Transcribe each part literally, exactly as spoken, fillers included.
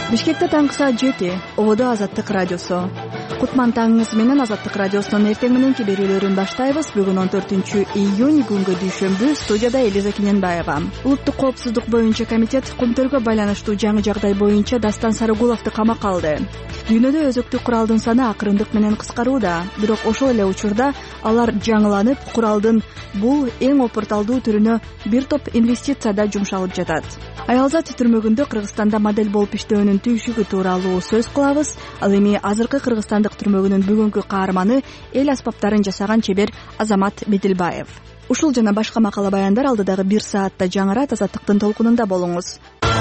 Бишкекте таңкы саат жети. Ободо Азаттык радиосу. Кутман таңыңыз менен Азаттык радиосунун эртең мененки берүүлөрүн баштайбыз. Бүгүн он төртүнчү июнь күнгө дүйшөмбү. Студияда Элиза Кененбаева. Улуттук коопсуздук боюнча комитет Кумтөргө байланыштуу жаңы жагдай боюнча Дастан Сарыгуловду камакка алды. Дүйнөдө өзөктүк куралдын саны акырындык менен кыскарууда. Бирок ошол эле учурда алар жаңыланып, куралдын бул эң опурталдуу түрүнө бир топ инвестиция да жумшалып жатат. Аялзат түрмөгүндө Кыргызстанда модель болуп иштөөнүн түйшүгү тууралуу сөз кылабыз. Ал эми азыркы Кыргызстандык түрмөгүнүн бүгүнкү каарманы эл аспаптарын жасаган чебер Азамат Бедилбаев. Ушул жана башка макала баяндар алдыдагы бир саатта жаңырат. Азаттыктын толкунунда болуңуз.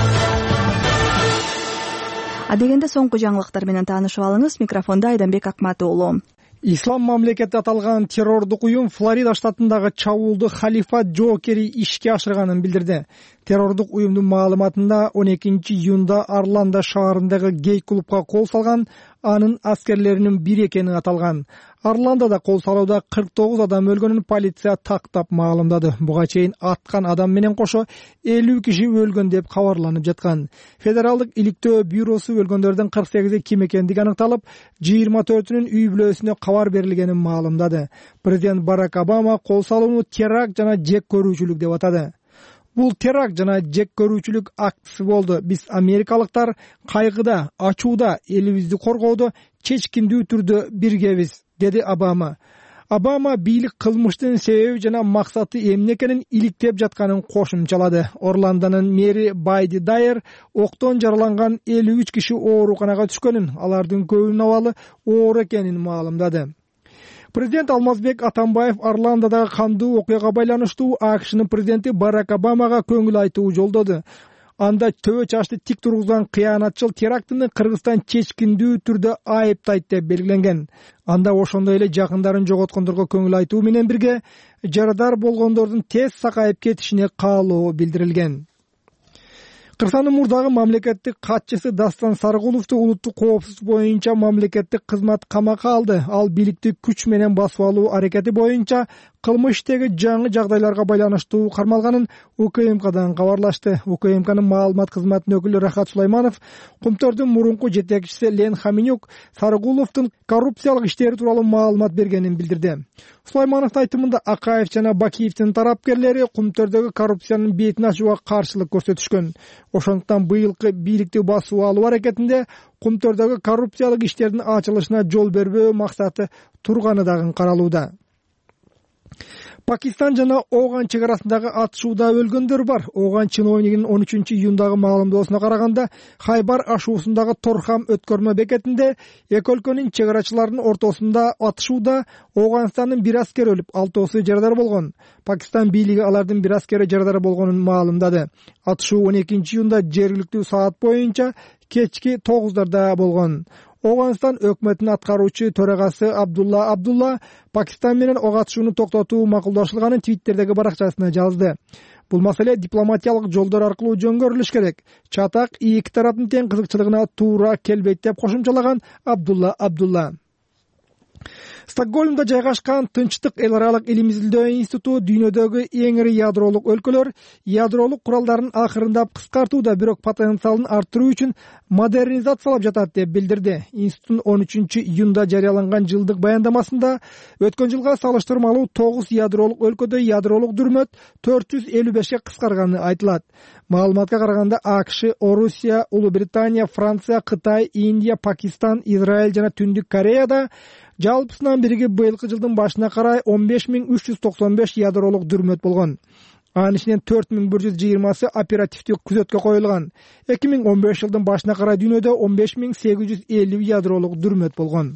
Адегенде соңку жаңылыктар менен таанышып алыңыз. Микрофонда Айданбек Акматы уулу. Ислам мамлекети аталган террордук уюм Флорида штатындагы чабуулду халифат жоокери ишке ашырганын билдирди. Террордук уюмдун маалыматында он экинчи июнда Орландо шаарындагы гей-клубга кол салган анын аскерлеринин бири экени аталган. Орландода кол салууда кырк тогуз адам өлгөнүн полиция тактап маалымдады. Буга чейин аткан адам менен кошо элүү киши өлгөн деп кабарланып жаткан. Федералдык иликтөө бюросу өлгөндөрдүн кырк сегизи ким экендиги аныкталып, жыйырма төртүнүн үй бүлөсүнө кабар берилгенин маалымдады. Президент Барак Обама кол салууну теракт жана жек көрүүчүлүк деп атады. Бул теракт жана жек көрүүчүлүк актысы болду. Биз америкалыктар кайгыда, ачууда, элибизди коргоодо чечкиндүү түрдө биргебиз, деди Обама. Обама бийлик кылмыштын себеби жана максаты эмне экенин иликтеп жатканын кошумчалады. Орландонун мэри Байди Дайер октон жараланган элүү үч киши ооруканага түшкөнүн, алардын көбүнүн абалы оор экенин маалымдады. Президент Алмазбек Атамбаев Орландодагы кандуу окуяга байланыштуу АКШнын президенти Барак Обамага көңүл айтуу жолдоду. Анда төбө чачты тик тургузган кыянатчыл терактыны Кыргызстан чечкиндүү түрдө айыптайт деп белгиленген. Анда ошондой эле жакындарын жоготкондорго көңүл айтуу менен бирге жарадар болгондордун тез сакайып кетишине каалоо билдирилген. Кыргызстандын мурдагы мамлекеттик катчысы Дастан Сарыгуловду улуттук коопсуздук боюнча мамлекеттик кызмат камакка алды. Ал бийликти күч менен басып алуу аракети боюнча кылмыш иштеги жаңы жагдайларга байланыштуу кармалганын УКМКдан кабарлашты. УКМКнын маалымат кызматынын өкүлү Рахат Сулайманов Кумтөрдүн мурунку жетекчиси Лен Хаминюк Сарыгуловдун коррупциялык иштери тууралуу маалымат бергенин билдирди. Сулаймановдун айтымында Акаев жана Бакиевдин тарапкерлери Кумтөрдөгү коррупциянын бетин ачууга каршылык көрсөтүшкөн. Ошондуктан быйылкы бийликти басып алуу аракетинде Кумтөрдөгү коррупциялык иштердин ачылышына жол бербөө максаты турганы дагы каралууда. Пакистан жана Оган чек арасындагы атышууда өлгөндөр бар. Оган чиновнигинин он үчүнчү июндагы маалымдоосуна караганда, Хайбар ашуусундагы Торхам өткөрмө бекетинде эки өлкөнүн чек арачыларынын ортосунда атышууда Оганстандын бир аскери өлүп, алтоосу жарадар болгон. Пакистан бийлиги алардын бир аскери жарадар болгонун маалымдады. Атышуу он экинчи июнда жергиликтүү саат боюнча кечки тогуздарда болгон. Оганстан өкмөтүнүн аткаруучу төрагасы Абдулла Абдулла Пакистан менен ок атышууну токтотуу макулдашылганын Твиттердеги баракчасына жазды. Бул маселе дипломатиялык жолдор аркылуу жөнгөрүлүш керек. Чатак эки тараптын тең кызыкчылыгына туура келбейт деп кошумчалаган Абдулла Абдулла. Стокгольмдо жайгашкан Тынчтык эл аралык илим изилдөө институту дүйнөдөгү эң ири ядролук өлкөлөр ядролук куралдарын акырындап кыскартууда, бирок потенциалын арттыруу үчүн модернизациялап жатат деп билдирди. Институттун он үчүнчү июнда жарыяланган жылдык баяндамасында өткөн жылга салыштырмалуу тогуз ядролук өлкөдө ядролук дүрмөт төрт жүз элүү бешке кыскарганы айтылат. Маалыматка караганда АКШ, Орусия, Улуу Британия, Франция, Кытай, Индия, Пакистан, Израиль жана Түндүк Кореяда жалпысынан бирге быйылкы жылдын башына карай он беш миң үч жүз токсон беш ядролук дүрмөт болгон. Анын ичинен төрт миң бир жүз жыйырмасы оперативдик күзөткө коюлган. эки миң он беш жылдын башына карай дүйнөдө он беш миң сегиз жүз элүү ядролук дүрмөт болгон.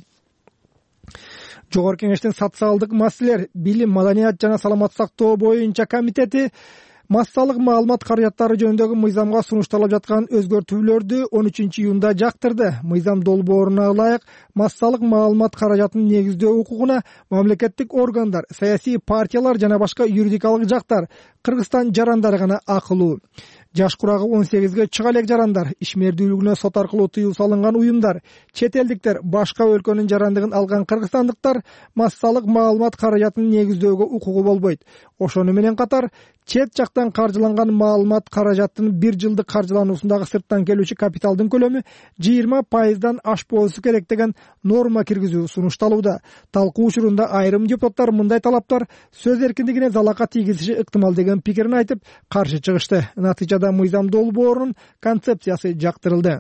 Жогорку Кеңештин социалдык маселелер, билим, маданият жана саламаттык сактоо боюнча комитети массалык маалымат каражаттары жөнүндөгү мыйзамга сунушталып жаткан өзгөртүүлөрдү он үчүнчү июнда жактырды. Мыйзам долбооруна ылайык массалык маалымат каражатын негиздөө укугуна мамлекеттик органдар, саясий партиялар жана башка юридикалык жактар, Кыргызстан жарандары гана акылуу. жаш курагы он сегизге чыга элек жарандар, ишмердүүлүгүнө сот аркылуу тыюу салынган уюмдар, чет элдиктер, башка өлкөнүн жарандыгын алган кыргызстандыктар массалык маалымат каражатын негиздөөгө укугу болбойт. Ошону менен катар чет жактан каржыланган маалымат каражаттын бир жылдык каржылануусундагы сырттан келүүчү капиталдын көлөмү жыйырма пайыздан ашпоосу керек деген норма киргизүү сунушталууда. Талкуу учурунда айрым депутаттар мындай талаптар сөз эркиндигине залака тийгизиши ыктымал деген пикирин айтып, каршы чыгышты. Натыйжада мыйзам долбоорунун концепциясы жактырылды.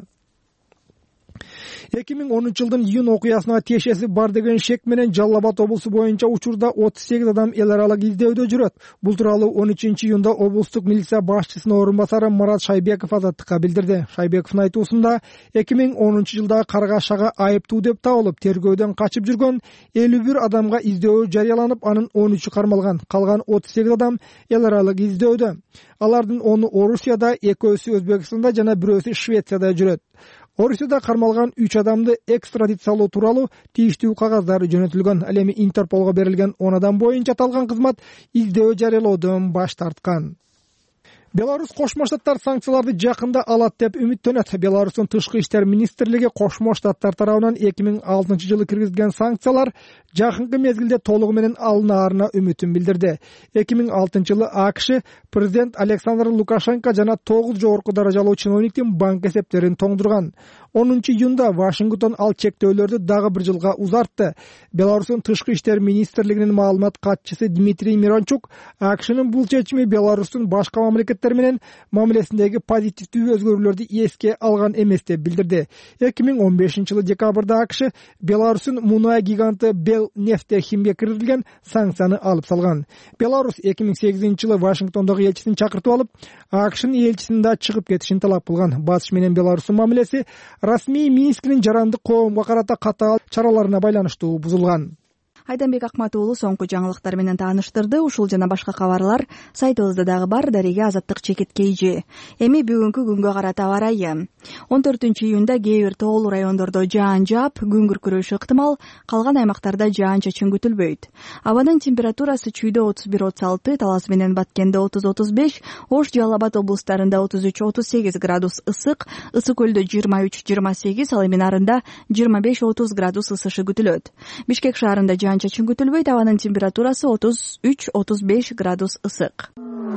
эки миң онунчу жылдын июнь окуясына тиешеси бар деген шек менен Жалал Абад облусу боюнча учурда отуз сегиз адам эл аралык издөөдө жүрөт. Бул тууралуу он үчүнчү июнда облустук милиция башчысынын орун басары Марат Шайбеков азаттыкка билдирди. Шайбековдун айтуусунда эки миң онунчу жылда Каргашага айыптуу деп табылып, тергөөдөн качып жүргөн элүү бир адамга издөө жарыяланып, анын он үчү кармалган. Калган отуз сегиз адам эл аралык издөөдө. Алардын ону Орусияда, экөөсү Өзбекстанда жана бирөөсү Швецияда жүрөт. Орусияда кармалган үч адамды экстрадициялоо тууралуу тийиштүү кагаздар жөнөтүлгөн. Ал эми Интерполго берилген он адам боюнча аталган кызмат издөө жарыялоодон баш тарткан. Беларусь Кошмо Штаттар санкцияларды жакында алат деп үмүттөнөт. Беларустун тышкы иштер министрлиги Кошмо Штаттар тарабынан эки миң алтынчы жылы киргизилген санкциялар жакынкы мезгилде толугу менен алынаарына үмүтүн билдирди. эки миң алтынчы жылы АКШ президент Александр Лукашенко жана тогуз жогорку даражалуу чиновниктин банк эсептерин тоңдурган. онунчу июнда Вашингтон ал чектөөлөрдү дагы бир жылга узартты. Беларустун тышкы иштер министрлигинин маалымат катчысы Дмитрий Мирончук АКШнын бул чечими Беларустун башка мамлекеттер менен мамилесиндеги позитивдүү өзгөрүүлөрдү эске алган эмес деп билдирди. эки миң он бешинчи жылы декабрда АКШ Беларустун мунай гиганты Белнефтехимге киргизилген санкцияны алып салган. Беларусь эки миң сегизинчи жылы Вашингтондогу элчисин чакыртып алып, АКШнын элчисинин да чыгып кетишин талап кылган. Батыш менен Беларустун мамилеси расмий Минскинин жарандык коомго карата катаал чараларына байланыштуу бузулган. Айданбек Акмат уулу соңку жаңылыктар менен тааныштырды. Ушул жана башка кабарлар сайтыбызда дагы бар. Дареге азаттык чекиткейжи. Эми бүгүнкү күнгө карата аба ырайы. он төртүнчү июнда кээ бир тоолуу райондордо жаан жаап, күн күркүрөшү ыктымал, калган аймактарда жаан-чачын күтүлбөйт. Абанын температурасы Чүйдө отуз бир отуз алты, Талас менен Баткенде отуз отуз беш, Ош, Жалал Абад облустарында отуз үч отуз сегиз градус ысык, Ысык көлдө жыйырма үч жыйырма сегиз, ал эми нарында жыйырма беш отуз градус ысышы күтүлөт. Бишкек шаарында жаан-чачын күтүлбөйт, абанын температурасы отуз үч отуз беш градус ысык.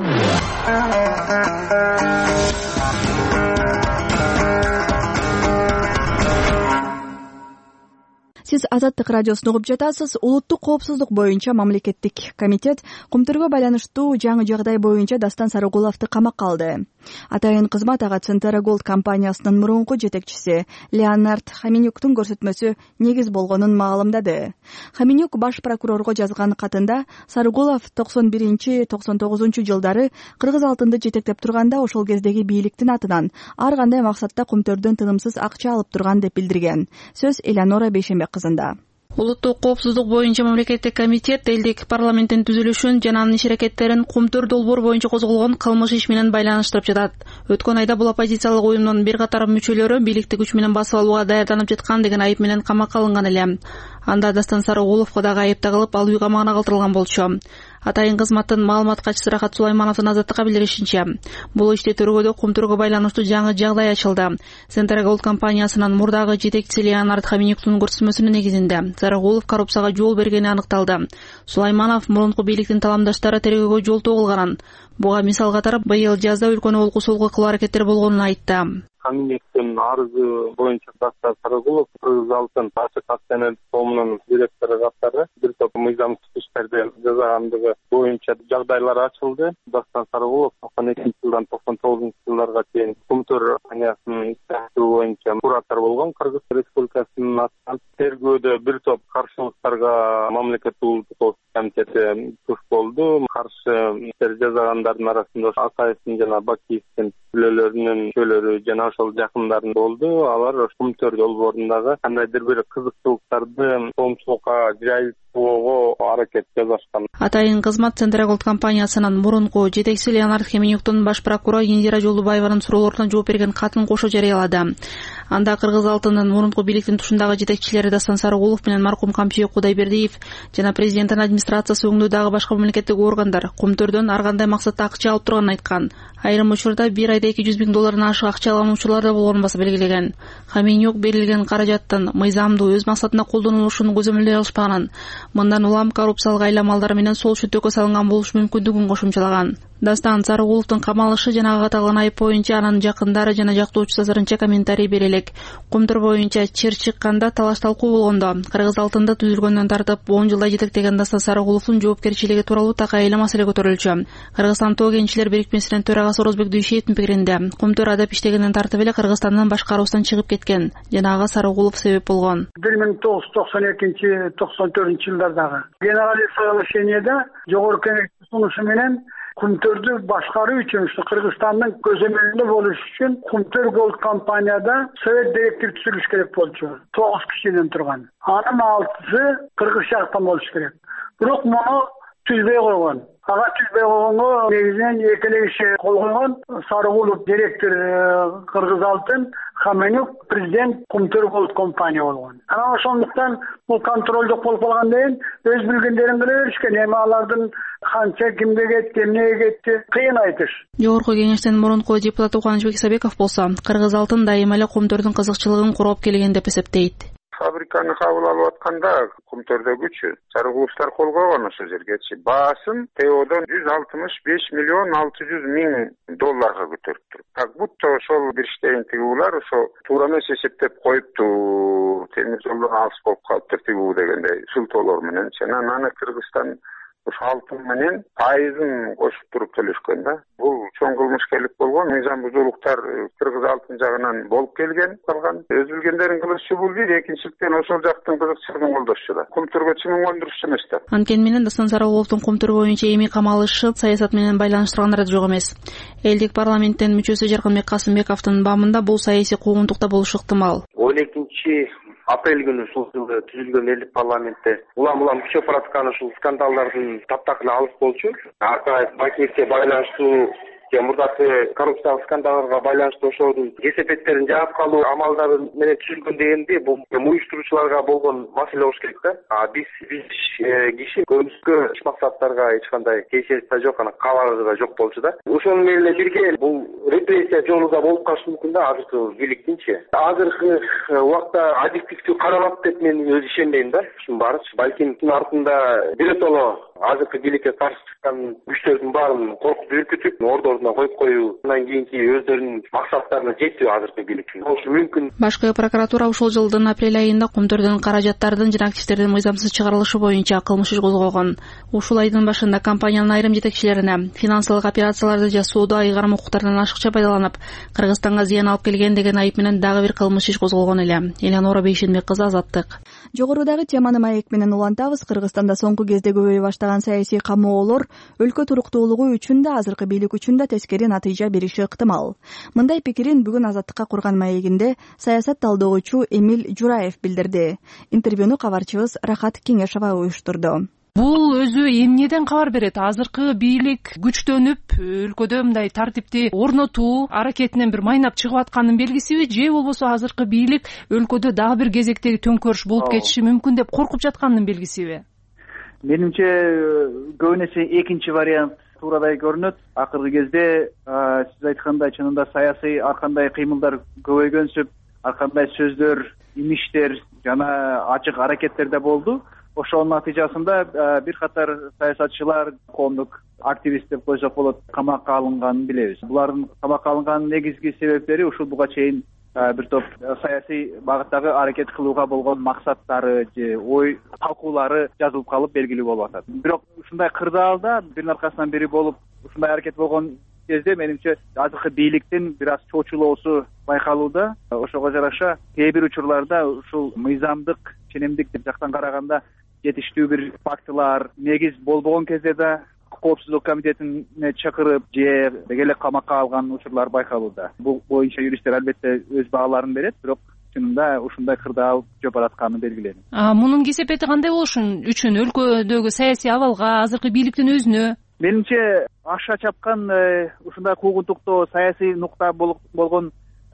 Сиз Азаттык радиосун угуп жатасыз. Улуттук коопсуздук боюнча мамлекеттик комитет Кумтүргө байланыштуу жаңы жагдай боюнча Дастан Сарыгуловду камакка алды. Атайын кызмат ага Центра Голд компаниясынын мурунку жетекчиси Леонард Хаменюктун көрсөтмөсү негиз болгонун маалымдады. Хаменюк баш прокурорго жазган катында Сарыгулов токсон биринчи токсон тогузунчу жылдары кыргыз алтынды жетектеп турганда ошол кездеги бийликтин атынан ар кандай максатта Кумтөрдөн тынымсыз акча алып турган деп билдирген. Сөз Элеонора Бейшембек кызында. Улуттук коопсуздук боюнча мамлекеттик комитет элдик парламенттин түзүлүшүн жана анын иш-аракеттерин Кумтөр долбоор боюнча козголгон кылмыш иш менен байланыштырып жатат. Өткөн айда бул оппозициялык уюмдун бир катар мүчөлөрү бийликти күч менен басып алууга даярданып жаткан деген айып менен камакка алынган эле. Анда Дастан Сарыгуловго дагы айып тагылып, ал үй камагына калтырылган болчу. Атайын кызматтын маалымат катчысы Рахат Сулаймановдун азаттыкка билдиришинче, бул иште төрөгөдө Кумтүргө байланыштуу жаңы жагдай ачылды. Центра Голд компаниясынын мурдагы жетекчиси Леонард Хаменюктун көрсөтмөсүнүн негизинде Сарыгулов коррупцияга жол бергени аныкталды. Сулайманов мурунку бийликтин таламдаштары тергөөгө жол тогулганын, буга мисал катары быйыл жазда өлкөнү олку солку кылуу аракеттери болгонун айтты. Хаменюктун арызы боюнча Дастан Сарыгулов Кыргыз алтын ачык акционерлик коомунун директору катары бир топ мыйзамсыз иштерди жасагандыгы боюнча жагдайлар ачылды. Дастан Сарыгулов токсон экинчи жылдан токсон тогузунчу жылдарга чейин Кумтөр компаниясынын иштөө боюнча куратор болгон. Кыргыз Республикасынын атынан тергөөдө бир топ каршылыктарга мамлекеттик улуттук комитети туш болду. Каршы иштер жасагандардын арасында Акаевдин жана Бакиевдин бүлөлөрүнүн мүчөлөрү жана ошол жакындарын болду. Алар Кумтөр долбоорундагы кандайдыр бир кызыкчылыктарды коомчулукка жайылтууга аракет жасашкан. Атайын кызмат Центра Голд компаниясынын мурунку жетекчиси Леонард Хаменюктун баш прокурор Индира Жолдубаеванын суроолоруна жооп берген катын кошо жарыялады. Анда Кыргыз алтынын мурунку бийликтин тушундагы жетекчилери Дастан Сарыгулов менен маркум Камчыбек Кудайбердиев жана президенттин администрациясы өңдүүдагы башка мамлекеттик органдар Кумтөрдөн ар кандай максатта акча алып турганын айткан. Айрым учурда бир айда эки жүз миң доллардан ашык акча алган учурлар да болгонун баса белгилеген. Хаменюк берилген каражаттын мыйзамдуу өз максатына колдонулушун көзөмөлдөй алышпаганын, мындан улам коррупциялык айлам менен сол шүттөккө салынган болушу мүмкүндүгүн кошумчалаган. Дастан Сарыгуловдун камалышы жана ага тагылган айып боюнча анын жакындары жана жактоочусу азырынча комментарий бере элек. Кумтур боюнча чыр чыкканда талаш талкуу болгондо Кыргыз алтында түзүлгөндөн тартып он жылдай жетектеген Дастан Сарыгуловдун жоопкерчилиги тууралуу так айла маселе көтөрүлчү. Кыргызстан тоо кенчилер бирикмесинин төрагасы Орозбек Дүйшиевдин пикиринде Кумтур адап иштегенден тартып эле Кыргызстандын башкаруусунан чыгып кеткен жана ага Сарыгулов себеп болгон. бир миң тогуз жүз токсон экинчи токсон төртүнчү жылдардагы генеральный соглашениеде жогорку кеңештин сунушу менен Кумтөрдү башкаруу үчүн, Кыргызстандын көзөмөлүндө болуш үчүн Кумтөр Голд компанияда совет директор түзүлүш керек болчу. тогуз кишиден турган. Анын алтысы кыргыз жактан болуш керек. Бирок муну түзбөй койгон. Ага түзбөй койгонго негизинен эки эле киши кол койгон. Сарыгулов директор Кыргыз алтын, Хаменюк президент Кумтөр Голд компания болгон. Анан ошондуктан бул контролдук болуп калгандан кийин өз билгендерин кыла беришкен. Эми алардын канча кимге кетти, эмнеге кетти, кыйын айтыш. Жогорку кеңештин мурунку депутаты Кубанычбек Исабеков болсо, Кыргыз алтын дайыма эле Кумтөрдүн кызыкчылыгын короп келген деп эсептейт. Фабриканы кабыл алып атканда Кумтөрдөгүчү Сарыгуловдор кол койгон ошол жергечи. Баасын ТОдон жүз алтымыш беш миллион алты жүз миң долларга көтөрүптүр. Как будто ошол бириштейин тигуулар ошо туура эмес эсептеп коюпту. Темир жолдон алыс болуп калыптыр тигүү дегендей шылтоолор менен. Анан аны Кыргызстан алтын менен пайызын кошуп туруп төлөшкөн да. Бул чоң кылмышкерлик болгон. Мыйзам бузуулуктар Кыргыз алтын жагынан болуп келген, калган. Өз билгендерин кылышы бул бир, экинчиликтен ошол жактын кызыкчылыгын колдошчу да. Кумтурга чымын кондурушчу эмес да. Анткени менен Дастан Сарыгуловдун Кумтур боюнча эми камалышы саясат менен байланыштыргандар да жок эмес. Элдик парламенттин мүчөсү Жаркынбек Касымбековдун бамында бул саясий куугунтукта болушу ыктымал. он экинчи апрель күнү ушул жылы түзүлгөн элдик парламентте улам улам күчөп бараткан ушул скандалдардын таптакына алыс болчу. Аркай банкирге байланыштуу же мурдакы коррупциялык скандалдарга байланыштуу ошонун кесепеттерин жаап калуу амалдары менен түзүлгөн дегенде бул уюштуруучуларга болгон маселе болуш керек да. А биз биз киши көбүнчө иш максаттарга эч кандай кесип да жок, анан кабары да жок болчу да. Ошону менен эле бирге бул репрессия жолунда болуп калышы мүмкүн да азыркы бийликтинчи. Азыркы убакта адилеттүү каралат деп мен өзү ишенбейм да. Ушунун баарычы балким артында биротоло азыркы бийликке каршы чыккан күчтөрдүн баарын коркутуп үркүтүп ордордуна коюп коюу, андан кийинки өздөрүнүн максаттарына жетүү азыркы бийлик болушу мүмкүн. Башкы прокуратура ушул жылдын апрель айында Кумтөрдөн каражаттардын жана активдердин мыйзамсыз чыгарылышы боюнча кылмыш иш козгогон. Ушул айдын башында компаниянын айрым жетекчилерине финансылык операцияларды жасоодо айгарым укуктардан ашыкча пайдаланып, Кыргызстанга зыян алып келген деген айып менен дагы бир кылмыш иш козголгон эле. Элеонора Бейшенбек кызы, Азаттык. Жогорудагы теманы маек менен улантабыз. Кыргызстанда соңку кезде көбөйө баштаган саясий камоолор өлкө туруктуулугу үчүн да, азыркы бийлик үчүн да тескери натыйжа бериши ыктымал. Мындай пикирин бүгүн Азаттыкка курган маегинде саясат талдоочу Эмиль Жураев билдирди. Интервьюну кабарчыбыз Рахат Кеңешова уюштурду. Бул өзү эмнеден кабар берет? Азыркы бийлик күчтөнүп, өлкөдө мындай тартипти орнотуу аракетинен бир майнап чыгып атканын белгисиби, же болбосо азыркы бийлик өлкөдө дагы бир кезектеги төңкөрүш болуп кетиши мүмкүн деп коркуп жатканын белгисиби? Менимче көбүн эсе экинчи вариант туурадай көрүнөт. Акыркы кезде сиз айткандай чынында саясий ар кандай кыймылдар көбөйгөнсүп, ар кандай сөздөр, имиштер жана ачык аракеттер да болду. Ошонун натыйжасында бир катар саясатчылар, коомдук активист деп койсок болот, камакка алынганын билебиз. Булардын камакка алынганын негизги себептери ушул буга чейин бир топ саясий багыттагы аракет кылууга болгон максаттары же ой талкуулары жазылып калып белгилүү болуп атат. Бирок ушундай кырдаалда биринин аркасынан бири болуп ушундай аракет болгон кезде менимче азыркы бийликтин бир аз чоочулоосу байкалууда. Ошого жараша кээ бир учурларда ушул мыйзамдык, ченемдик жактан караганда жетиштүү бир фактылар негиз болбогон кезде да коопсуздук комитетине чакырып же деги эле камакка алган учурлар байкалууда. Бул боюнча юристтер албетте өз бааларын берет, бирок чынында ушундай кырдаал жөө баратканы белгиленет. Мунун кесепети кандай болушун үчүн өлкөдөгү саясий абалга, азыркы бийликтин өзүнө? Менимче аша чапкан ушундай куугунтуктоо саясий нукта болгон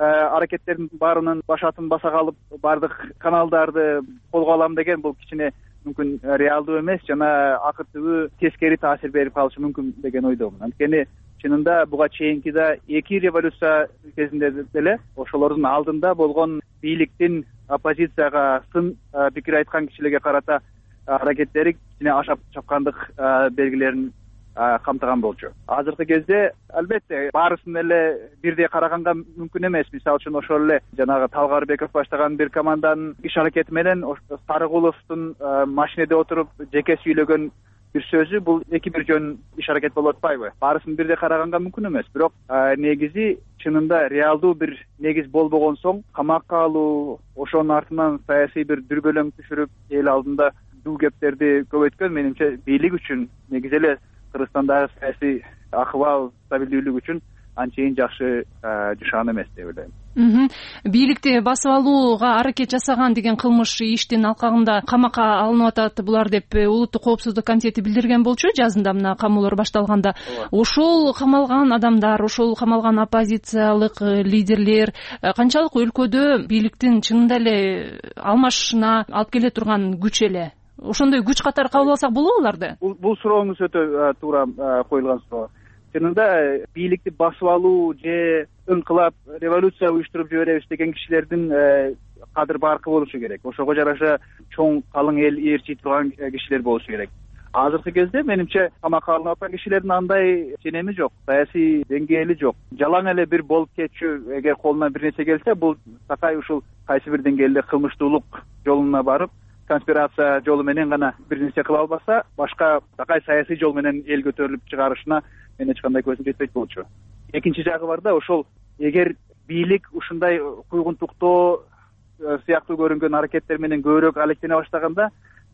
аракеттердин баарынын башатын баса калып баардык каналдарды колго алам деген бул кичине мүмкүн реалдуу эмес жана акыр түбү тескери таасир берип калышы мүмкүн деген ойдомун. Анткени чынында буга чейинки да эки революция кезинде деле ошолордун алдында болгон бийликтин оппозицияга сын пикир айткан кишилерге карата аракеттери кичине ашап чапкандык белгилерин камтыган болчу. Азыркы кезде албетте баарысын эле бирдей караганга мүмкүн эмес. Мисалы үчүн ошол эле жанагы Талгарбеков баштаган бир команданын иш аракети менен Сарыгуловдун машинеде отуруп жеке сүйлөгөн бир сөзү бул эки бир жөн иш аракет болуп атпайбы? Баарысын бирдей караганга мүмкүн эмес. Бирок негизи чынында реалдуу бир негиз болбогон соң камакка алуу, ошонун артынан саясий бир дүрбөлөң түшүрүп эл алдында бул кептерди көбөйткөн менимче бийлик үчүн негизи эле Кыргызстандагы саясий акыбал, стабилдүүлүк үчүн анчейин жакшы жашаган эмес деп ойлойм. Бийликти басып алууга аракет жасаган деген кылмыш иштин алкагында камакка алынып атат булар деп Улуттук коопсуздук комитети билдирген болчу жазында мына камоолор башталганда. Ошол камалган адамдар, ошол камалган оппозициялык лидерлер канчалык өлкөдө бийликтин чынында эле алмашышына алып келе турган күч эле? Ошондой күч катары кабыл алсак болобу аларды? Бул сурооңуз өтө туура коюлган суроо. Чынында бийликти басып алуу же ыңкылап революция уюштуруп жиберебиз деген кишилердин кадыр баркы болушу керек. Ошого жараша чоң калың эл ээрчий турган кишилер болушу керек. Азыркы кезде менимче камакка алынып аткан кишилердин андай ченеми жок, саясий деңгээли жок. Жалаң эле бир болуп кетчү, эгер колунан бир нерсе келсе, бул такай ушул кайсы бир деңгээлде кылмыштуулук жолуна барып, конспирация жолу менен гана бир нерсе кыла албаса, башка такай саясий жол менен эл көтөрүлүп чыгарышына мен эч кандай көзүм жетпейт болчу. Экинчи жагы бар да, ошол эгер бийлик ушундай куйгунтуктоо сыяктуу көрүнгөн аракеттер менен көбүрөөк алектене баштаганда,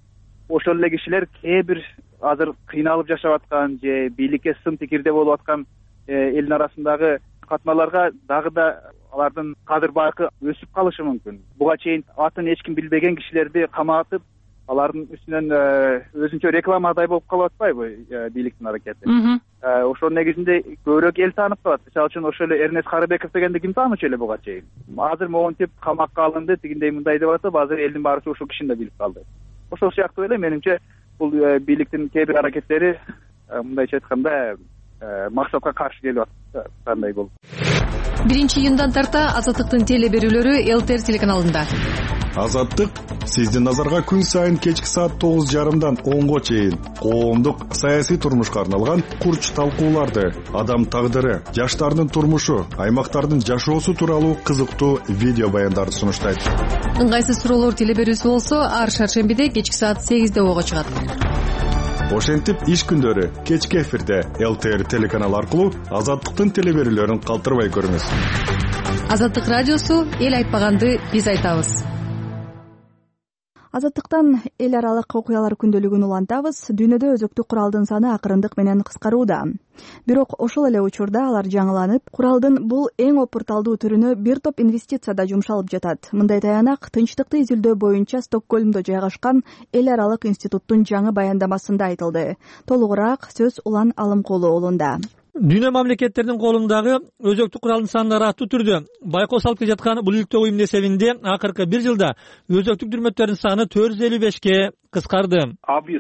ошол эле кишилер кээ бир азыр кыйналып жашап аткан же бийликке сын пикирде болуп аткан элдин арасындагы катмаларга дагы да алардын кадыр баркы өсүп калышы мүмкүн. Буга чейин атын эч ким билбеген кишилерди каматып, алардын үстүнөн өзүнчө рекламадай болуп калып атпайбы бийликтин аракети? Ошонун негизинде көбүрөөк эл таанып калат. Мисалы үчүн ошол эле Эрнест Карыбеков дегенди ким таанычу эле буга чейин? Азыр могинтип камакка алынды, тигиндей мындай деп атып, азыр элдин баарысы ушул кишини да билип калды. Ошол сыяктуу эле менимче бул бийликтин кээ бир аракеттери мындайча айтканда максатка каршы келип аткандай болуп. биринчи июндан тарта Азаттыктын теле берүүлөрү ЛТР телеканалында. Азаттык сиздин назарга күн сайын кечки саат тогуз жарымдан онго чейин коомдук саясий турмушка арналган курч талкууларды, адам тагдыры, жаштардын турмушу, аймактардын жашоосу тууралуу кызыктуу видео баяндарды сунуштайт. Ыңгайсыз суроолор теле берүүсү болсо ар шаршембиде кечки саат сегизде ого чыгат. Ошентип иш күндөрү кечки эфирде ЛТР телеканалы аркылуу Азаттыктын теле берүүлөрүн калтырбай көрүңүз. Азаттык радиосу эл айтпаганды биз айтабыз. Азаттыктан эл аралык окуялар күндөлүгүн улантабыз. Дүйнөдө өзөктүк куралдын саны акырындык менен кыскарууда. Бирок ошол эле учурда алар жаңыланып, куралдын бул эң опурталдуу түрүнө бир топ инвестиция да жумшалып жатат. Мындай таянак тынчтыкты изилдөө боюнча Стокгольмдо жайгашкан эл аралык институттун жаңы баяндамасында айтылды. Толугураак сөз Улан Алымкулу уулунда. Дүйнө мамлекеттеринин колундагы өзөктүк куралдын сандары аттуу түрдө байкоо салып жаткан бул иликтөө уюмдун эсебинде акыркы бир жылда өзөктүк дүрмөттөрдүн саны төрт жүз элүү бешке кыскарды.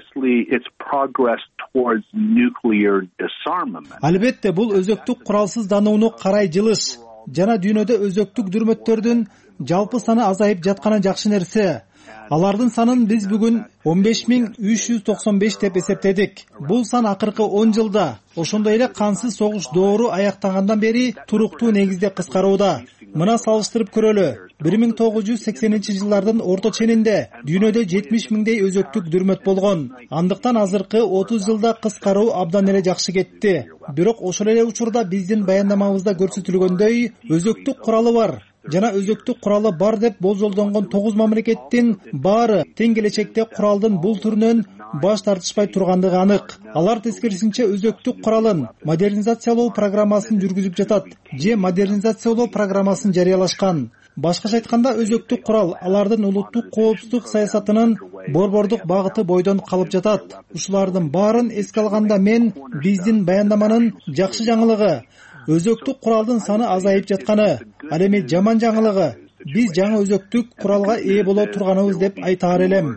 Албетте бул өзөктүк куралсызданууну карай жылыш жана дүйнөдө өзөктүк дүрмөттөрдүн жалпы саны азайып жатканы жакшы нерсе. Алардын санын биз бүгүн он беш миң үч жүз токсон беш деп эсептедик. Бул сан акыркы он жылда, ошондой эле кансыз согуш доору аяктагандан бери туруктуу негизде кыскарууда. Мына салыштырып көрөлү. бир миң тогуз жүз сексенинчи жылдардын орто ченинде дүйнөдө жетимиш миңдей өзөктүк дүрмөт болгон. Андыктан азыркы отуз жылда кыскаруу абдан эле жакшы кетти. Бирок ошол эле учурда биздин баяндамабызда көрсөтүлгөндөй өзөктүк куралы бар. Жана өзөктүк куралы бар деп болжолдонгон тогуз мамлекеттин баары тең келечекте куралдын бул түрүнөн баш тартышпай тургандыгы анык. Алар тескерисинче өзөктүк куралын модернизациялоо программасын жүргүзүп жатат же модернизациялоо программасын жарыялашкан. Башкача айтканда өзөктүк курал алардын улуттук коопсуздук саясатынын борбордук багыты бойдон калып жатат. Ушулардын баарын эске алганда мен биздин баяндаманын жакшы жаңылыгы өзөктүк куралдын саны азайып жатканы. Ал эми жаман жаңылыгы биз жаңы өзөктүк куралга ээ боло турганыбыз деп айтаар элем.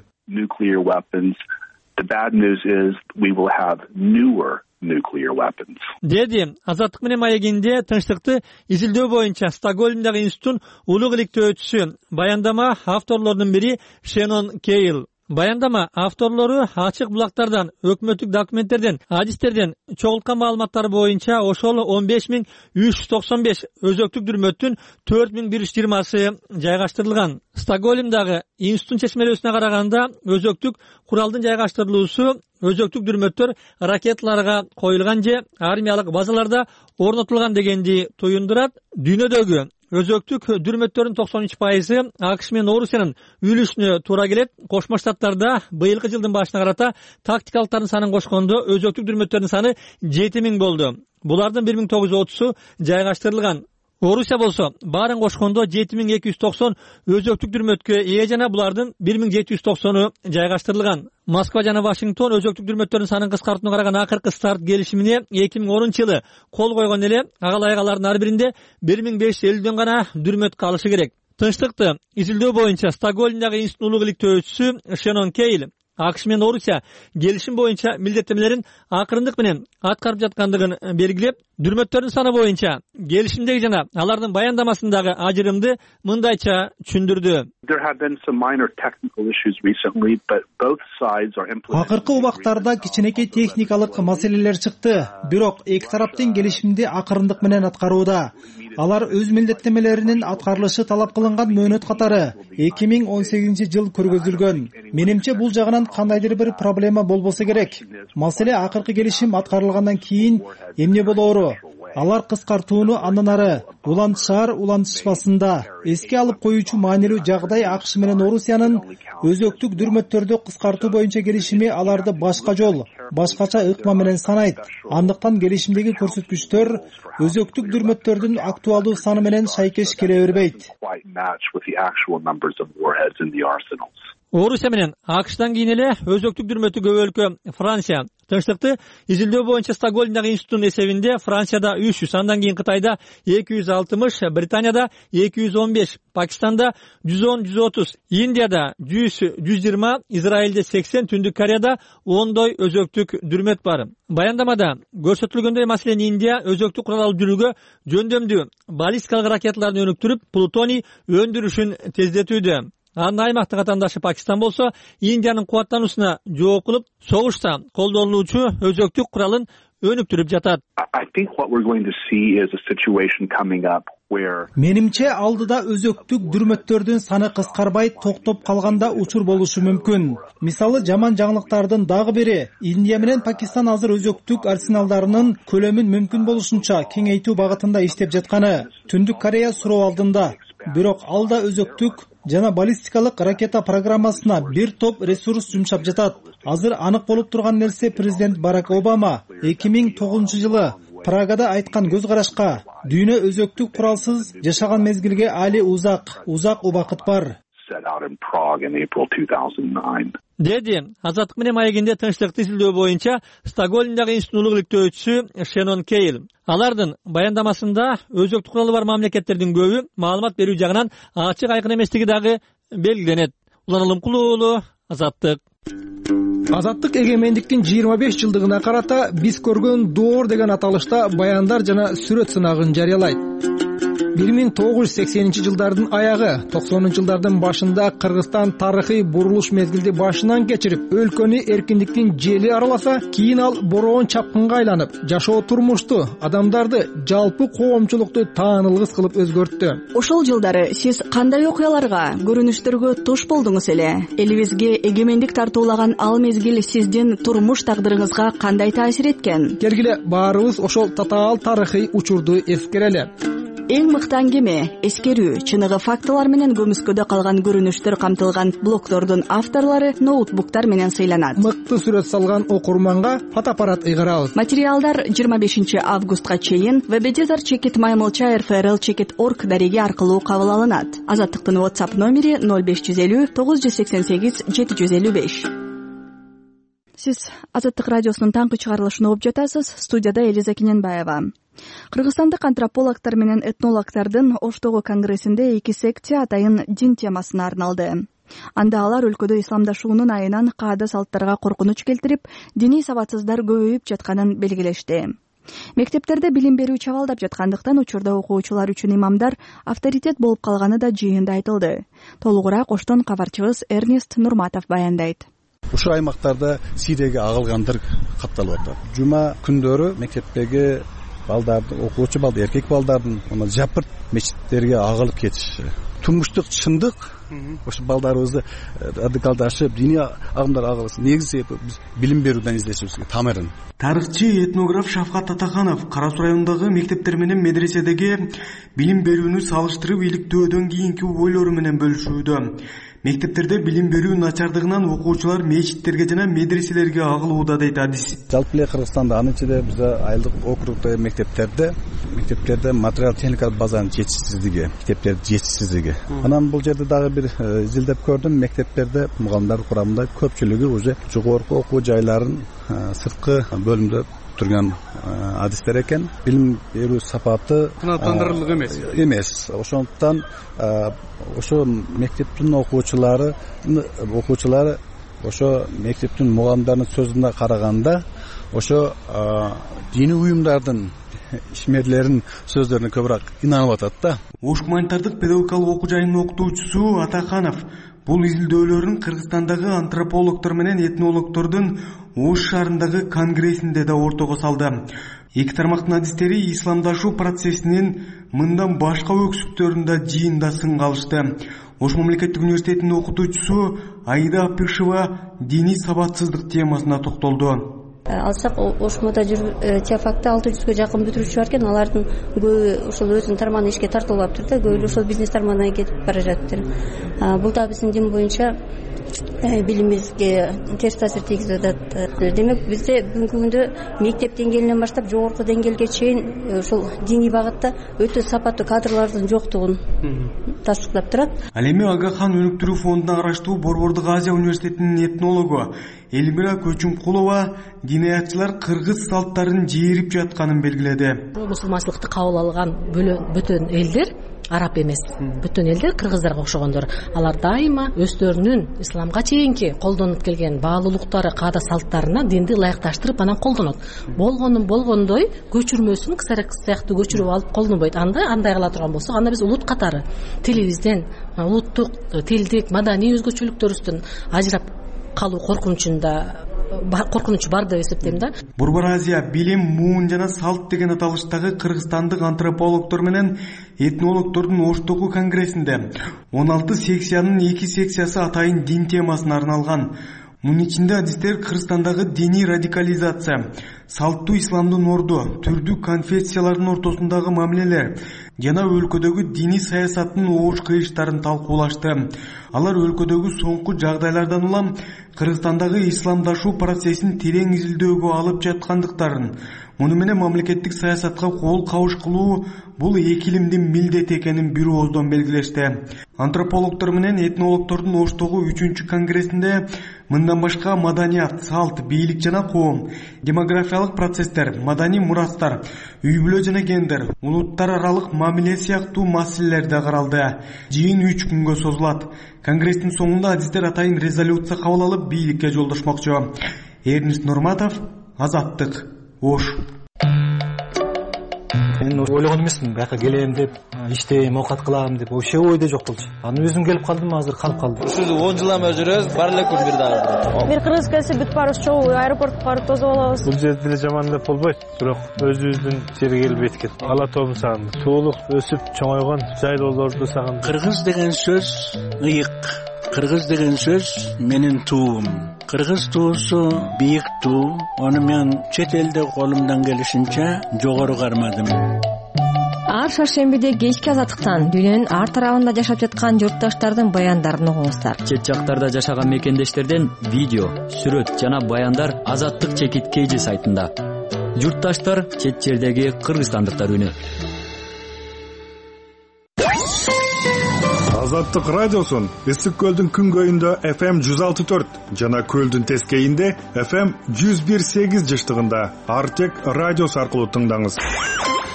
The bad news is we will have newer nuclear weapons. Деди Азаттык менен маегинде тынчтыкты изилдөө боюнча Стокгольмдагы институттун улуг иликтөөчүсү. Баяндама авторлордун бири Шенон Кейл. Баяндама авторлору ачык булактардан, өкмөттүк документтерден, адистерден чогулткан маалыматтар боюнча ошол он беш миң үч жүз токсон беш өзөктүк дүрмөттүн төрт миң бир жүз жыйырмасы жайгаштырылган. Стокгольмдагы институттун чечмелөөсүнө караганда өзөктүк куралдын жайгаштырылуусу өзөктүк дүрмөттөр ракеталарга коюлган же армиялык базаларда орнотулган дегенди туюндурат. Дүйнөдөгү өзөктүк дүрмөттөрдүн токсон үч пайызы АКШ менен Орусиянын үлүшүнө туура келет. Кошмо Штаттарда быйылкы жылдын башына карата тактикалыктардын санын кошкондо өзөктүк дүрмөттөрдүн саны жети миң болду. Булардын бир миң тогуз жүз отузу жайгаштырылган. Орусия болсо баарын кошкондо жети миң эки жүз токсон өзөктүк дүрмөткө ээ жана булардын бир миң жети жүз токсону жайгаштырылган. Москва жана Вашингтон өзөктүк дүрмөттөрдүн санын кыскартууна караган акыркы старт келишимине эки миң онунчу жылы кол койгон эле. Ага ылайык алардын ар биринде бир миң беш жүз элүүдөн гана дүрмөт калышы керек. Тынчтыкты изилдөө боюнча Стокгольмдагы институттун улуг иликтөөчүсү Шенон Кейл АКШ менен Орусия келишим боюнча милдеттемелерин акырындык менен аткарып жаткандыгын белгилеп, дүрмөттөрдүн саны боюнча келишимдеги жана алардын баяндамасындагы ажырымды мындайча түшүндүрдү. Акыркы убактарда кичинекей техникалык маселелер чыкты, бирок эки тараптын келишимди акырындык менен аткарууда. Алар өз милдеттемелеринин аткарылышы талап кылынган мөөнөт катары эки миң он сегизинчи жыл көргөзүлгөн. Менимче бул жагынан кандайдыр бир проблема болбосо керек. Маселе акыркы келишим аткарылгандан кийин эмне болоору? Алар кыскартууну андан ары улантышаар улантышпасында. Эске алып коюучу маанилүү жагдай АКШ менен Орусиянын өзөктүк дүрмөттөрдү кыскартуу боюнча келишими аларды башка жол, башкача ыкма менен санайт. Андыктан келишимдеги көрсөткүчтөр өзөктүк дүрмөттөрдүн актуалдуу саны менен шайкеш келе бербейт. Орусия менен АКШдан кийин эле өзөктүк дүрмөтү көп өлкө Франция. Тынчтыкты изилдөө боюнча Стокгольмдагы институттун эсебинде Францияда үч жүз, андан кийин Кытайда эки жүз алтымыш, Британияда эки жүз он беш, Пакистанда жүз он жүз отуз, Индияда жүз жүз жыйырма, Израилде сексен, Түндүк Кореяда ондой өзөктүк дүрмөт бар. Баяндамада көрсөтүлгөндөй маселен Индия өзөктүк курал алып жүрүүгө жөндөмдүү баллистикалык ракеталарды өнүктүрүп, плутоний өндүрүшүн тездетүүдө. Аны аймактык атандашы Пакистан болсо Индиянын кубаттануусуна жооп кылып, согушта колдонулуучу өзөктүк куралын өнүктүрүп жатат. Менимче алдыда өзөктүк дүрмөттөрдүн саны кыскарбай токтоп калганда учур болушу мүмкүн. Мисалы жаман жаңылыктардын дагы бири Индия менен Пакистан азыр өзөктүк арсеналдарынын көлөмүн мүмкүн болушунча кеңейтүү багытында иштеп жатканы. Түндүк Корея суроо алдында. Бирок алда өзөктүк жана баллистикалык ракета программасына бир топ ресурс жумшап жатат. Азыр анык болуп турган нерсе президент Барак Обама эки миң тогузунчу жылы Прагада айткан көз карашка дүйнө өзөктүк куралсыз жашаган мезгилге али узак, узак убакыт бар. Деди Азаттык менен маегинде тынчтыкты изилдөө боюнча Стокгольмдагы институттун улуг иликтөөчүсү Шенон Кейл. Алардын баяндамасында өзөктүк куралы бар мамлекеттердин көбү маалымат берүү жагынан ачык айкын эместиги дагы белгиленет. Улан Кулуулу, Азаттык. Азаттык эгемендиктин жыйырма беш жылдыгына карата биз көргөн доор деген аталышта баяндар жана сүрөт сынагын жарыялайт. бир миң тогуз жүз сексенинчи жылдардын аягы, токсонунчу жылдардын башында Кыргызстан тарыхый бурулуш мезгилди башынан кечирип, өлкөнү эркиндиктин жели араласа, кийин ал бороон чапкынга айланып, жашоо турмушту, адамдарды, жалпы коомчулукту таанылгыс кылып өзгөрттү. Ошол жылдары сиз кандай окуяларга, көрүнүштөргө туш болдуңуз эле? Элибизге эгемендик тартуулаган ал мезгил сиздин турмуш тагдырыңызга кандай таасир эткен? Келгиле баарыбыз ошол татаал тарыхый учурду эскерели. Эң мыкты аңгеме, эскерүү, чыныгы фактылар менен көмүскөдө калган көрүнүштөр камтылган блогтордун авторлору ноутбуктар менен сыйланат. Мыкты сүрөт салган окурманга фотоаппарат ыйгарабыз. Материалдар жыйырма бешинчи августка чейин веб-эдитор чекит маймылча эр эф эр эл чекит точка орг дареги аркылуу кабыл алынат. Азаттыктын WhatsApp номери ноль беш жүз элүү тогуз жүз сексен сегиз жети жүз элүү беш. Сиз Азаттык радиосунун таңкы чыгарылышын угуп жатасыз. Студияда Элиза Кененбаева. Кыргызстандык антропологдор менен этнологдордун Оштогу конгрессинде эки секция атайын дин темасына арналды. Анда алар өлкөдө исламдашуунун айынан каада салттарга коркунуч келтирип, диний сабатсыздар көбөйүп жатканын белгилешти. Мектептерде билим берүү чабалдап жаткандыктан учурда окуучулар үчүн имамдар авторитет болуп калганы да жыйында айтылды. Толугураак Оштон кабарчыбыз Эрнест Нурматов баяндайт. Ушул аймактарда Сирияга агылгандар катталып атат. Жума күндөрү мектептеги балдарды, окуучу балды, эркек балдардын аны жапырт мечиттерге агылып кетиши. Турмуштук чындык ошо балдарыбызды радикалдашып, диний агымдар агылсын. Негизи биз билим берүүдөн издешибиз тамырын. Тарыхчы этнограф Шавкат Атаханов Кара Суу районундагы мектептер менен медреседеги билим берүүнү салыштырып иликтөөдөн кийинки ойлору менен бөлүшүүдө. Мектептерде билим берүү начардыгынан окуучулар мечиттерге жана медреселерге агылууда дейт адис. Жалпы эле Кыргызстанда анын ичинде биз айылдык округдагы мектептерде мектептерде материал техникалык базанын жетишсиздиги, мектептердин жетишсиздиги. Анан бул жерде дагы бир изилдеп көрдүм, мектептерде мугалимдар курамында көпчүлүгү уже жогорку окуу жайларын сырткы бөлүмдө турган адистер экен. Билим берүү сапаты канааттандырылык эмес. Эмес. Ошондуктан ошо мектептин окуучулары окуучулары ошо мектептин мугалимдарынын сөзүнө караганда ошо диний уюмдардын ишмерлеринин сөздөрүнө көбүрөөк инанып атат да. Ош гуманитардык педагогикалык окуу жайынын окутуучусу Атаханов бул изилдөөлөрүн Кыргызстандагы антропологдор менен этнологдордун Ош шаарындагы конгрессинде да ортого салды. Эки тармактын адистери исламдашуу процессинин мындан башка өксүктөрүндө жыйында сынга алышты. Ош мамлекеттик университетинин окутуучусу Аида Апишева диний сабатсыздык темасына токтолду. Алсак Ошмодо теофакты алты жүзгө жакын бүтүрүүчү бар экен, алардын көбү ошол өзүнүн тармагына ишке тартылып алыптыр да, көбү ошол бизнес тармагына кетип бара жатыптыр. Бул да биздин дин боюнча билимибизге терс таасир тийгизип атат. Демек бизде бүгүнкү күндө мектеп деңгээлинен баштап жогорку деңгээлге чейин ошол диний багытта өтө сапаттуу кадрлардын жоктугун тастыктап турат. Ал эми Агахан өнүктүрүү фондуна караштуу Борбордук Азия университетинин этнологу Элмира Көчүмкулова диниятчылар кыргыз салттарын жээрип жатканын белгиледи. Мусулманчылыкты кабыл алган бүтүн элдер араб эмес, бүтүн элдер кыргыздарга окшогондор. Алар дайыма өздөрүнүн исламга чейинки колдонуп келген баалуулуктары, каада салттарына динди ылайыкташтырып анан колдонот. Болгонун болгондой көчүрмөсүн ксрк сыяктуу көчүрүп алып колдонбойт. Анда андай кыла турган болсок, анда биз улут катары тилибизден, улуттук, тилдик, маданий өзгөчөлүктөрүбүздөн ажырап калуу коркунучунда коркунучу бар деп эсептейм да. Борбор Азия билим, муун жана салт деген аталыштагы кыргызстандык антропологдор менен этнологдордун Оштогу конгрессинде он алты секциянын эки секциясы атайын дин темасына арналган. Мунун ичинде адистер Кыргызстандагы диний радикализация, салттуу исламдын орду, түрдүү конфессиялардын ортосундагы мамилелер жана өлкөдөгү диний саясаттын оош кыйыштарын талкуулашты. Алар өлкөдөгү соңку жагдайлардан улам Кыргызстандагы исламдашуу процессин терең изилдөөгө алып жаткандыктарын, муну менен мамлекеттик саясатка кол кабыш кылуу бул эки илимдин милдети экенин бир ооздон белгилешти. Антропологдор менен этнологдордун Оштогу үчүнчү конгрессинде мындан башка маданият, салт, бийлик жана коом, демографиялык процесстер, маданий мурастар, үй бүлө жана гендер, улуттар аралык мамиле сыяктуу маселелер да каралды. Жыйын үч күнгө созулат. Конгресстин соңунда адистер атайын резолюция кабыл алып бийликке жолдошмокчу. Эрнест Нурматов, Азаттык, Ош. Мен ойлогон эмесмин, бияка келем деп, иштейм, оокат кылам деп, вообще ойдо жок болчу. Анан өзүм келип калдым, азыр калып калдым. Ушул он жылдан бери жүрөбүз, бар эле күн бир дагы. Бир кыргыз келсе бүт барыбыз чогуу аэропортко барып тосуп алабыз. Бул жерде деле жаман деп болбойт, бирок өзүбүздүн жерге келип эткет. Ала тообун сагындым. Туулук өсүп чоңойгон жайлоолорду сагындым. Кыргыз деген сөз ыйык. Кыргыз деген сөз менин туум. Кыргыз туусу бийик туу. Ону мен чет элде колумдан келишинче жогору кармадым. Ар шаршембиде кечки азаттыктан дүйнөнүн ар тарабында жашап жаткан журтташтардын баяндарын угуңуздар. Чет жактарда жашаган мекендештерден видео, сүрөт жана баяндар Азаттык чекит кейжи сайтында. Журтташтар чет жердеги кыргызстандыктар үнү. Азаттык радиосун Ысык көлдүн күнгөйүндө эф эм жүз алты төрт жана көлдүн тескейинде эф эм жүз бир сегиз жыштыгында Артек радиосу аркылуу тыңдаңыз.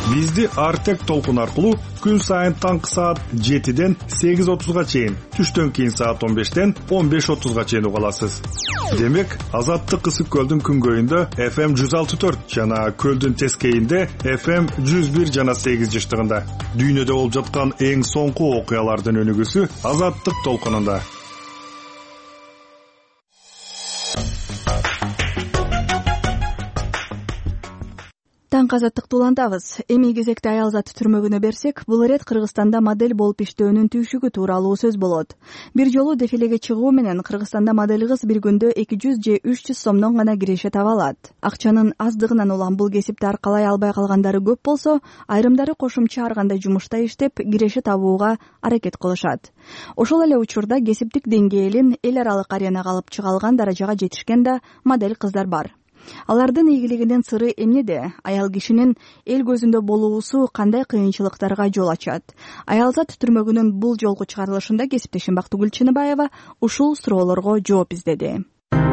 Бизди Артек толкун аркылуу күн сайын таңкы саат жетиден сегиз отузга чейин, түштөн кийин саат он бештен он беш отузга чейин уга аласыз. Демек, Азаттык Ысык көлдүн күнгөйүндө эф эм жүз алты төрт жана көлдүн тескейинде эф эм жүз бир жана сегиз жыштыгында. Дүйнөдө болуп жаткан эң соңку окуялардын өнүгүүсү Азаттык толкунунда. Таңкы азаттыкты улантабыз. Эми кезекте аял заты түрмөгүнө берсек, бул ирет Кыргызстанда модель болуп иштөөнүн түйшүгү тууралуу сөз болот. Бир жолу дефилеге чыгуу менен Кыргызстанда модель кыз бир күндө эки жүз же үч жүз сомдон гана киреше таба алат. Акчанын аздыгынан улам бул кесипти аркалай албай калгандары көп болсо, айрымдары кошумча ар кандай жумушта иштеп, киреше табууга аракет кылышат. Ошол эле учурда кесиптик деңгээлин эл аралык аренага алып чыга алган даражага жетишкен да модель кыздар бар. Алардын ийгилигинин сыры эмнеде? Аял кишинин эл көзүндө болуусу кандай кыйынчылыктарга жол ачат? Аялзат түрмөгүнүн бул жолку чыгарылышында кесиптешим Бактыгүл Чыныбаева ушул суроолорго жооп издеди.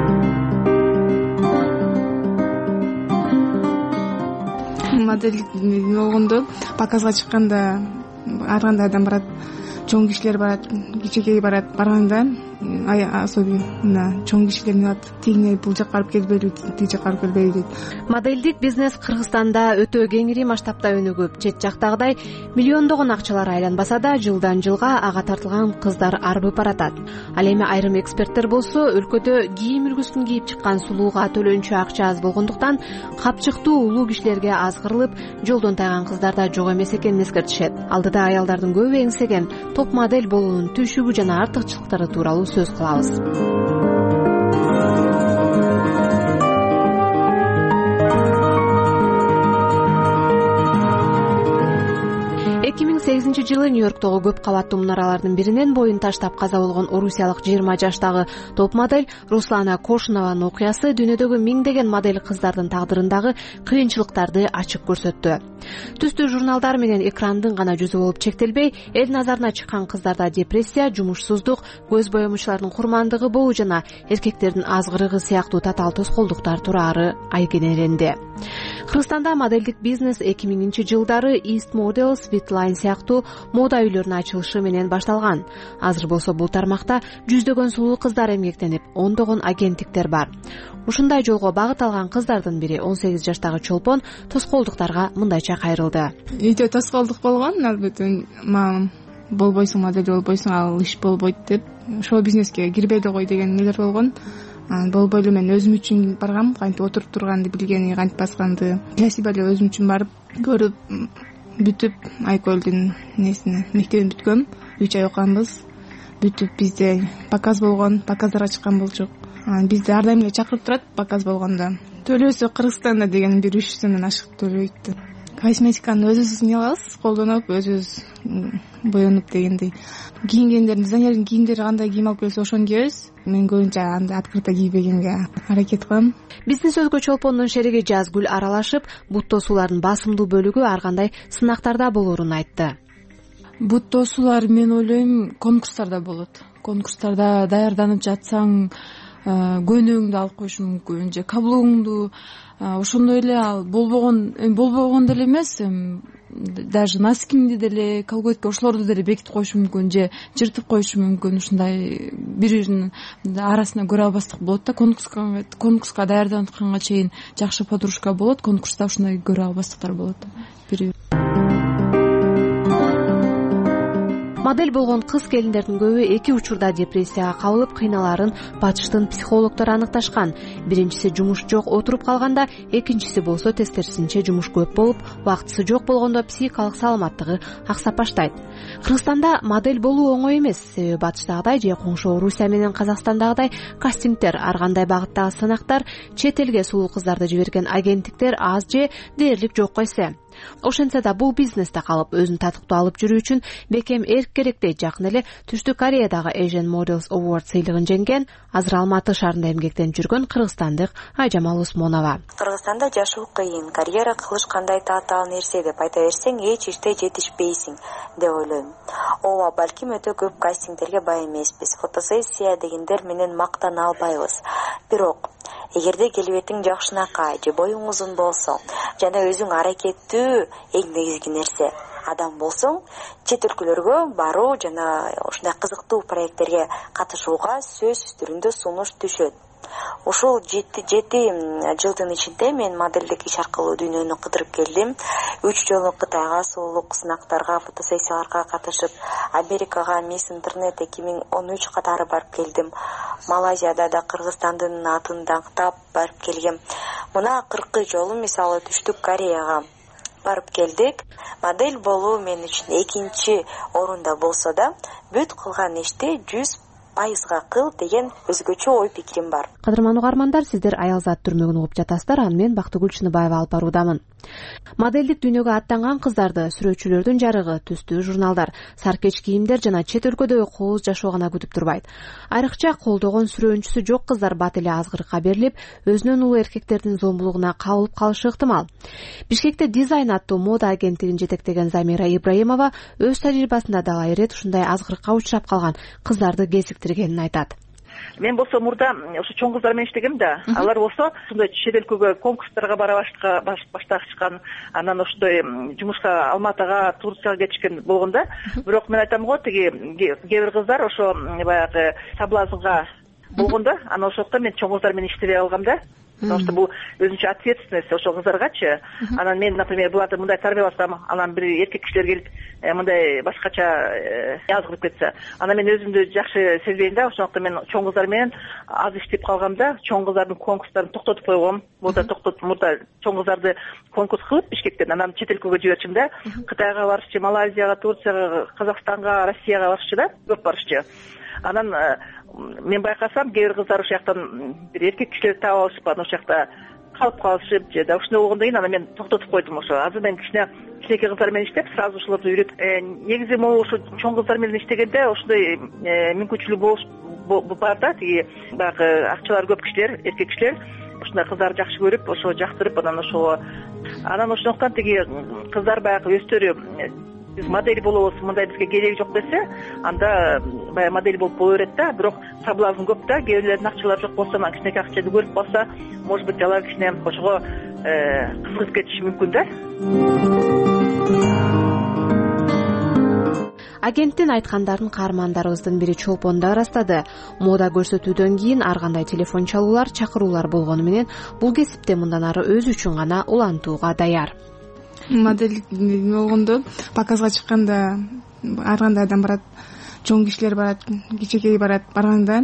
Модель болгондо показга чыкканда ар кандай адам барат, чоң кишилер барат, кичинекей барат. Барганда особенно чоң кишилер нат тегине бул жакка барып келбейли, тиги жакка барып келбейли дейт. Модельдик бизнес Кыргызстанда өтө кеңири масштабта өнүгүп, чет жактагыдай миллиондогон акчалар айланбаса да, жылдан жылга ага тартылган кыздар арбып баратат. Ал эми айрым эксперттер болсо, өлкөдө кийим үлгүсүн кийип чыккан сулууга төлөнчү акча аз болгондуктан капчыктуу улуу кишилерге азгырылып, жолдон тайган кыздар да жок эмес экенин эскертишет. Алдыда аялдардын көбү эңсеген топ модель болуунун түйшүгү жана артыкчылыктары тууралуу сөз кылабыз. эки миң сегизинчи жылы Нью-Йорктогу көп кабаттуу мунаралардын биринен боюн таштап каза болгон орусиялык жыйырма жаштагы топ модель Руслана Кошунованын окуясы дүйнөдөгү миңдеген модель кыздардын тагдырындагы кыйынчылыктарды ачык көрсөттү. Түстүү журналдар менен экрандын гана жүзү болуп чектелбей, эл назарына чыккан кыздарда депрессия, жумушсуздук, көз боемучулардын курмандыгы болуу жана эркектердин азгырыгы сыяктуу татаал тоскоолдуктар туурары айгинеленди. Кыргызстанда модельдик бизнес эки миңинчи жылдары East Models, Sweetline сыяктуу мода үйлөрүнүн ачылышы менен башталган. Азыр болсо бул тармакта жүздөгөн сулуу кыздар эмгектенип, ондогон агенттиктер бар. Ушундай жолго багыт алган кыздардын бири он сегиз жаштагы чолпон тоскоолдуктарга мындайча кайрылды. Үйдө тоскоолдук болгон, албетте мамам болбойсуң, модель болбойсуң, ал иш болбойт деп, шоу бизнеске кирбей да кой деген нелер болгон. Болбой эле мен өзүм үчүн баргам, кантип отуруп турганды билгени, кантип басканды, кесип эле өзүм үчүн барып көрүп бүтүп, Айкөлдүн несине мектебин бүткөм. үч ай окуганбыз. Бүтүп бизде показ болгон, показдарга чыккан болчук. Бизди ар дайым эле чакырып турат показ болгондо. Төлөөсү Кыргызстанда деген бир үч сомдон ашык төлөйт. Косметиканы өзүбүз эмне кылабыз, колдонуп, өзүбүз боенуп дегендей. Кийингендердин, дизайнердин кийимдери кандай кийим алып келсе ошону кийебиз. Мен көбүнчө анда открыто кийбегенге аракет кылам. Бизнес өзгө чолпондун шериги Жазгүл аралашып, бут тосуулардын басымдуу бөлүгү ар кандай сынактарда болоорун айтты. Бут тосуулар мен ойлойм конкурстарда болот. Конкурстарда даярданып жатсаң, көнөгүңдү алып коюш мүмкүн, же каблугуңду, ошондой эле ал болбогон болбогон деле эмес, даже носкиңди деле, колготка ошолорду деле бекитип коюш мүмкүн, же жыртып коюш мүмкүн. Ушундай бири-биринин арасына көрө албастык болот да. Конкурска конкурска даярданып атканга чейин жакшы подружка болот, конкурста ушундай көрө албастыктар болот. Бири Модель болгон кыз келиндердин көбү эки учурда депрессияга кабылып кыйналарын батыштын психологдору аныкташкан. Биринчиси жумуш жок отуруп калганда, экинчиси болсо тескерисинче жумуш көп болуп, убактысы жок болгондо психикалык саламаттыгы аксап баштайт. Кыргызстанда модель болуу оңой эмес, себеби батыштагыдай же коңшу Орусия менен Казакстандагыдай кастингдер, ар кандай багыттагы сынактар, чет элге сулуу кыздарды жиберген агенттиктер аз же дээрлик жокко эсе. Ошентсе да бул бизнесте калып өзүн татыктуу алып жүрүү үчүн бекем эрк керек дейт жакын эле Түштүк Кореядагы Asian Models Award сыйлыгын жеңген, азыр Алматы шаарында эмгектенип жүргөн кыргызстандык Айжамал Усмонова. Кыргызстанда жашоо кыйын, карьера кылыш кандай татаал нерсе деп айта берсең, эч иште жетишпейсиң деп ойлойм. Ооба, балким өтө көп кастингдерге бай эмеспиз. Фотосессия дегендер менен мактана албайбыз. Бирок эгерде келбетиң жакшынакай же боюң узун болсо жана өзүң аракеттүү эң негизги нерсе адам болсоң чет өлкөлөргө баруу жана ушундай кызыктуу проекттерге катышууга сөзсүз түрүндө сунуш түшөт. Ушул жети жылдын ичинде мен моделдик иш аркылуу дүйнөнү кыдырып келдим. Үч жолу Кытайга сулуулук сынактарга, фотосессияларга катышып, Америкага Мисс Интернет эки миң он үч катары барып келдим. Малайзияда да Кыргызстандын атын даңктап барып келгем. Мына кыркы жолу мисалы Түштүк Кореяга барып келдик. Модель болуу мен үчүн экинчи орунда болсо да, бүт кылган ишти жүз пайызга кыл деген өзгөчө ой пикирим бар. Кадырман угармандар, сиздер Аялзат түрмөгүн угуп жатасыздар. Аны мен Бактыгүл Чыныбаева алып баруудамын. Моделдик дүйнөгө аттанган кыздарды сүрөтчүлөрдүн жарыгы, түстүү журналдар, саркеч кийимдер жана чет өлкөдөгү кооз жашоо гана күтүп турбайт. Айрыкча колдогон сүрөөнчүсү жок кыздар бат эле азгырыкка берилип, өзүнөн улуу эркектердин зомбулугуна кабылып калышы ыктымал. Бишкекте Дизайн аттуу мода агенттигин жетектеген Замира Ибраимова өз тажрыйбасында дагы ирет ушундай азгырыкка учурап калган кыздарды кезиктиргенин айтат. Мен болсо мурда ошо чоң кыздар менен иштегем да. Алар болсо ушундай чет өлкөгө конкурстарга бара башташкан, анан ошондой жумушка Алматыга, Турцияга кетишкен болгон да. Бирок мен айтам го, тиги кээ бир кыздар ошо баягы соблазнга болгондо, анан ошондо мен чоң кыздар менен иштебей калгам да. Потому что бул өзүнчө ответственность ошол кыздаргачы. Анан мен, например, буларды мындай тарбияласам, анан бир эркек кишилер келип мындай башкача азгырып кетсе, анан мен өзүмдү жакшы сезбейм да. Ошондуктан мен чоң кыздар менен аз иштеп калгам да. Чоң кыздардын конкурстарын токтотуп койгом. Мурда токтотуп, мурда чоң кыздарды конкурс кылып Бишкектен, анан чет өлкөгө жиберчүм да. Кытайга барышчы, Малайзияга, Турцияга, Казакстанга, Россияга барышчы да, көп барышчы. Анан мен байкасам, кээ бир кыздар ошол жактан бир эркек кишилерди таап алышып, анан ошол жакта калып калышып же да ушундай болгондон кийин анан мен токтотуп койдум. Ошо азыр мен кичине кичинекей кыздар менен иштеп, сразу ошолорду үйрөт. Негизи могу ошо чоң кыздар менен иштегенде ошондой мүмкүнчүлүк бар да, тиги баягы акчалары көп кишилер, эркек кишилер ушундай кыздарды жакшы көрүп, ошо жактырып, анан ошого анан ошондуктан тиги кыздар баягы өздөрү биз модель болобуз, мындай бизге кереги жок десе, анда баягы модель болуп боло берет да. Бирок соблазн көп да, кээ бирлердин акчалары жок болсо, анан кичинекей акчаны көрүп калса, может быть, алар кичине ошого кызыгып кетиши мүмкүн да. Агенттин айткандарын каармандарыбыздын бири Чолпон да ырастады. Мода көрсөтүүдөн кийин ар кандай телефон чалуулар, чакыруулар болгону менен бул кесипте мындан ары өзү үчүн гана улантууга даяр. Модель болгондо показга чыкканда ар кандай адам барат, чоң кишилер барат, кичинекей барат, барганда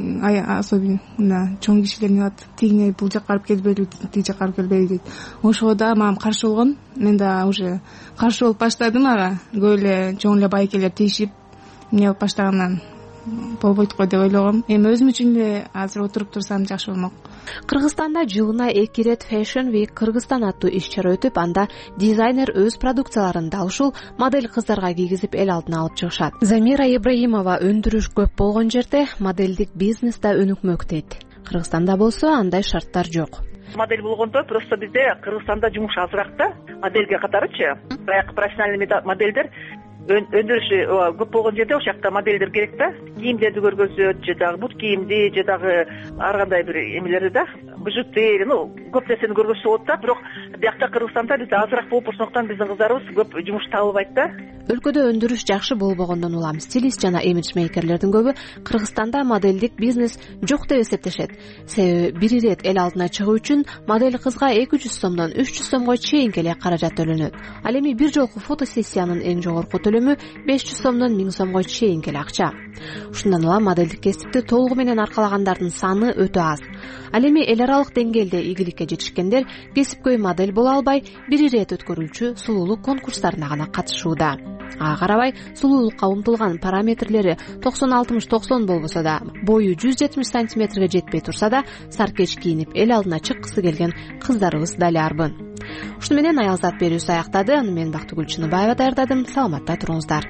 особенно чоң кишилер не кылат, тигине бул жакка барып келбейли, тиги жакка барып келбейли дейт. Ошого да мага каршы болгон. Мен да уже каршы болуп баштадым ага. Көп эле чоң эле байкелер тийишип, эмне болуп баштагандан болбойт го деп ойлогом. Эми өзүм үчүн эле азыр отуруп турсам жакшы болмок. Кыргызстанда жылына эки ирет Fashion Week Кыргызстан аттуу иш-чара өтүп, анда дизайнер өз продукцияларын дал ушул модель кыздарга кийгизип эл алдына алып чыгышат. Замира Ибраимова өндүрүш көп болгон жерде моделдик бизнес да өнүкмөк дейт. Кыргызстанда болсо андай шарттар жок. Модель болгондо просто бизде Кыргызстанда жумуш азыраак да, модельге катарычы. Баягы профессиональный модельдер өндүрүшү көп болгон жерде ошол жакта модельдер керек да. Кийимдерди көргөзөт, же дагы бут кийимди, же дагы ар кандай бир эмелерди да, бижутери, ну көп нерсени көргөзсө болот да. Бирок биякта Кыргызстанда бизде азыраак болуп, ошондуктан биздин кыздарыбыз көп жумуш табылбайт да. Өлкөдө өндүрүш жакшы болбогондон улам стилист жана имиджмейкерлердин көбү Кыргызстанда модельдик бизнес жок деп эсептешет. Себеби бир ирет эл алдына чыгуу үчүн модель кызга эки жүз сомдон үч жүз сомго чейинки эле каражат төлөнөт. Ал эми бир жолку фотосессиянын эң жогорку төлөмү беш жүз сомдон миң сомго чейинки эле акча. Ушундан улам модельдик кесипти толугу менен аркалагандардын саны өтө аз. Ал эми эл аралык деңгээлде ийгиликке жетишкендер кесипкөй модель боло албай, бир ирет өткөрүлчү сулуулук конкурстарына гана катышууда. Ага карабай, сулуулукка умтулган параметрлери токсон алтымыш токсон болбосо да, бою жүз жетимиш сантиметрге жетпей турса да, саркеч кийинип эл алдына чыккысы келген кыздарыбыз дали арбын. Ушуну менен Аялзат берүүсү аяктады. Аны мен Бактыгүл Чыныбаева даярдадым. Саламатта туруңуздар.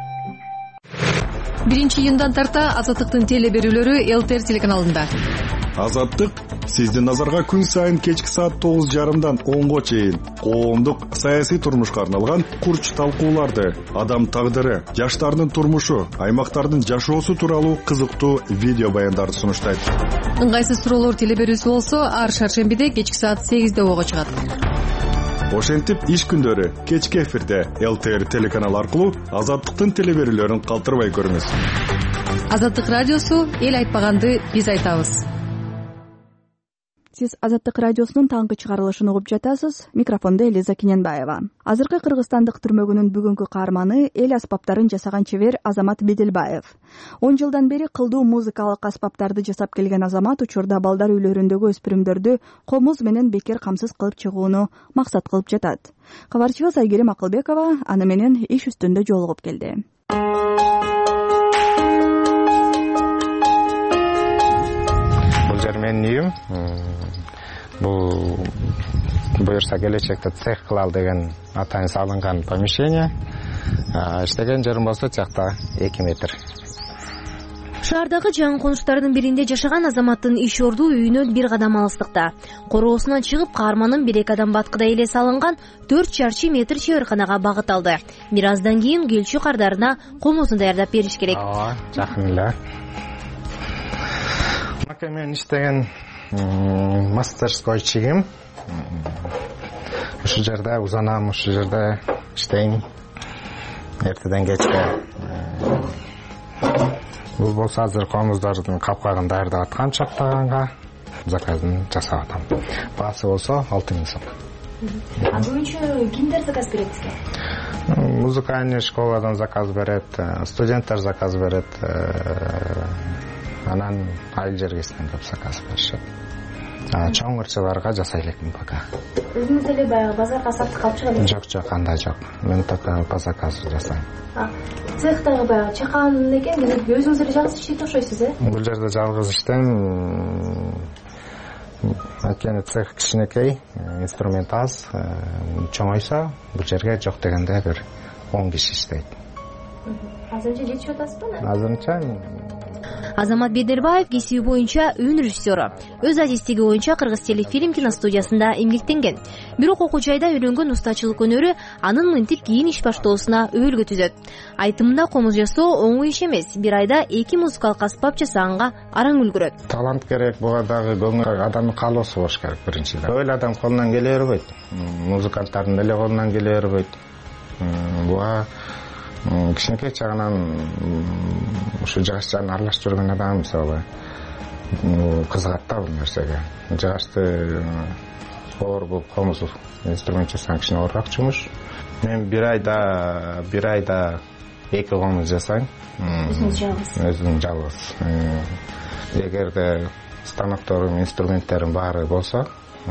биринчи июндан тарта Азаттыктын теле берүүлөрү Элтер телеканалында. Азаттык сиздин назарга күн сайын кечки саат тогуз жарымдан онго чейин коомдук саясий турмушка арналган курч талкууларды, адам тагдыры, жаштардын турмушу, аймактардын жашоосу тууралуу кызыктуу видео баяндарды сунуштайт. Ыңгайсыз суроолор теле берүүсү болсо ар шаршембиде кечки саат сегизде ого чыгат. Ошентип иш күндөрү кечки эфирде эл тэ эр телеканалы аркылуу Азаттыктын теле берүүлөрүн калтырбай көрүңүз. Азаттык радиосу эл айтпаганды биз айтабыз. Сиз Азаттык радиосунун таңкы чыгарылышын угуп жатасыз. Микрофондо Элиза Кененбаева. Азыркы кыргызстандык түрмөгүнүн бүгүнкү каарманы эл аспаптарын жасаган чебер Азамат Беделбаев. он жылдан бери кылдуу музыкалык аспаптарды жасап келген Азамат учурда балдар үйлөрүндөгү өспүрүмдөрдү комуз менен бекер камсыз кылып чыгууну максат кылып жатат. Кабарчыбыз Айгерим Акылбекова аны менен иш үстүндө жолугуп келди. Менин үйүм. Бул буюрса келечекте цех кылалы деген атайын салынган помещение. Иштеген жерим болсо жакта эки метр. Шаардагы жаңы конуштардын биринде жашаган Азаматтын иш орду үйүнөн бир кадам алыстыкта. Короосунан чыгып, каарманын бир эки адам баткыда эле салынган төрт чарчы метр чеберканага багыт алды. Бир аздан кийин келчү кардарына комузун даярдап бериш керек. Ооба, жакын эле. Мен иштеген мастерскойчигим. Ушул жерде узанам, ушул жерде иштейм. Эртеден кечке. Бул болсо азыр комуздардын капкагын даярдап аткан чактаганга заказын жасап атам. Баасы болсо алты миң сом. А буюнча кимдер заказ берет сизге? Музыкальный школадан заказ берет, студенттер заказ берет. Анан айыл жергесинен көп заказ беришет. Чоң ырчыларга жасай элекмин пока. Өзүңүз эле баягы базарга сатып алып чыга элесиз? Жок, жок, андай жок. Мен только по заказу жасайм. Цехтагы баягы чакан экен, өзүңүз эле жалгыз иштейт окшойсуз, э? Бул жерде жалгыз иштейм. Анткени цех кичинекей, инструмент аз, чоңойсо бул жерге жок дегенде бир он киши иштейт. Азырынча жетишип атасызбы? Азырынча Азамат Беделбаев кесиби боюнча үн режиссеру. Өз адистиги боюнча Кыргыз телефильм киностудиясында эмгектенген. Бирок окуу жайда үйрөнгөн устачылык өнөрү анын мынтип кийин иш баштоосуна өбөлгө түзөт. Айтымында комуз жасоо оңой иш эмес. Бир айда эки музыкалык аспап жасаганга араң үлгүрөт. Талант керек, буга дагы көңүл адамдын каалоосу болуш керек биринчиден. Өл адам колунан келе бербейт. Музыканттардын эле колунан келе бербейт. Буга кичинекей чагынан ушу жыгачтарын аралашып жүргөн адам мисалы кызыгат да бул нерсеге. Жыгачты оор бул комуз инструмент жасаган кишине оорак жумуш. Мен бир айда бир айда эки комуз жасайм. Өзүңүз жалгыз. Өзүм жалгыз. Эгерде станокторум, инструменттерим баары болсо,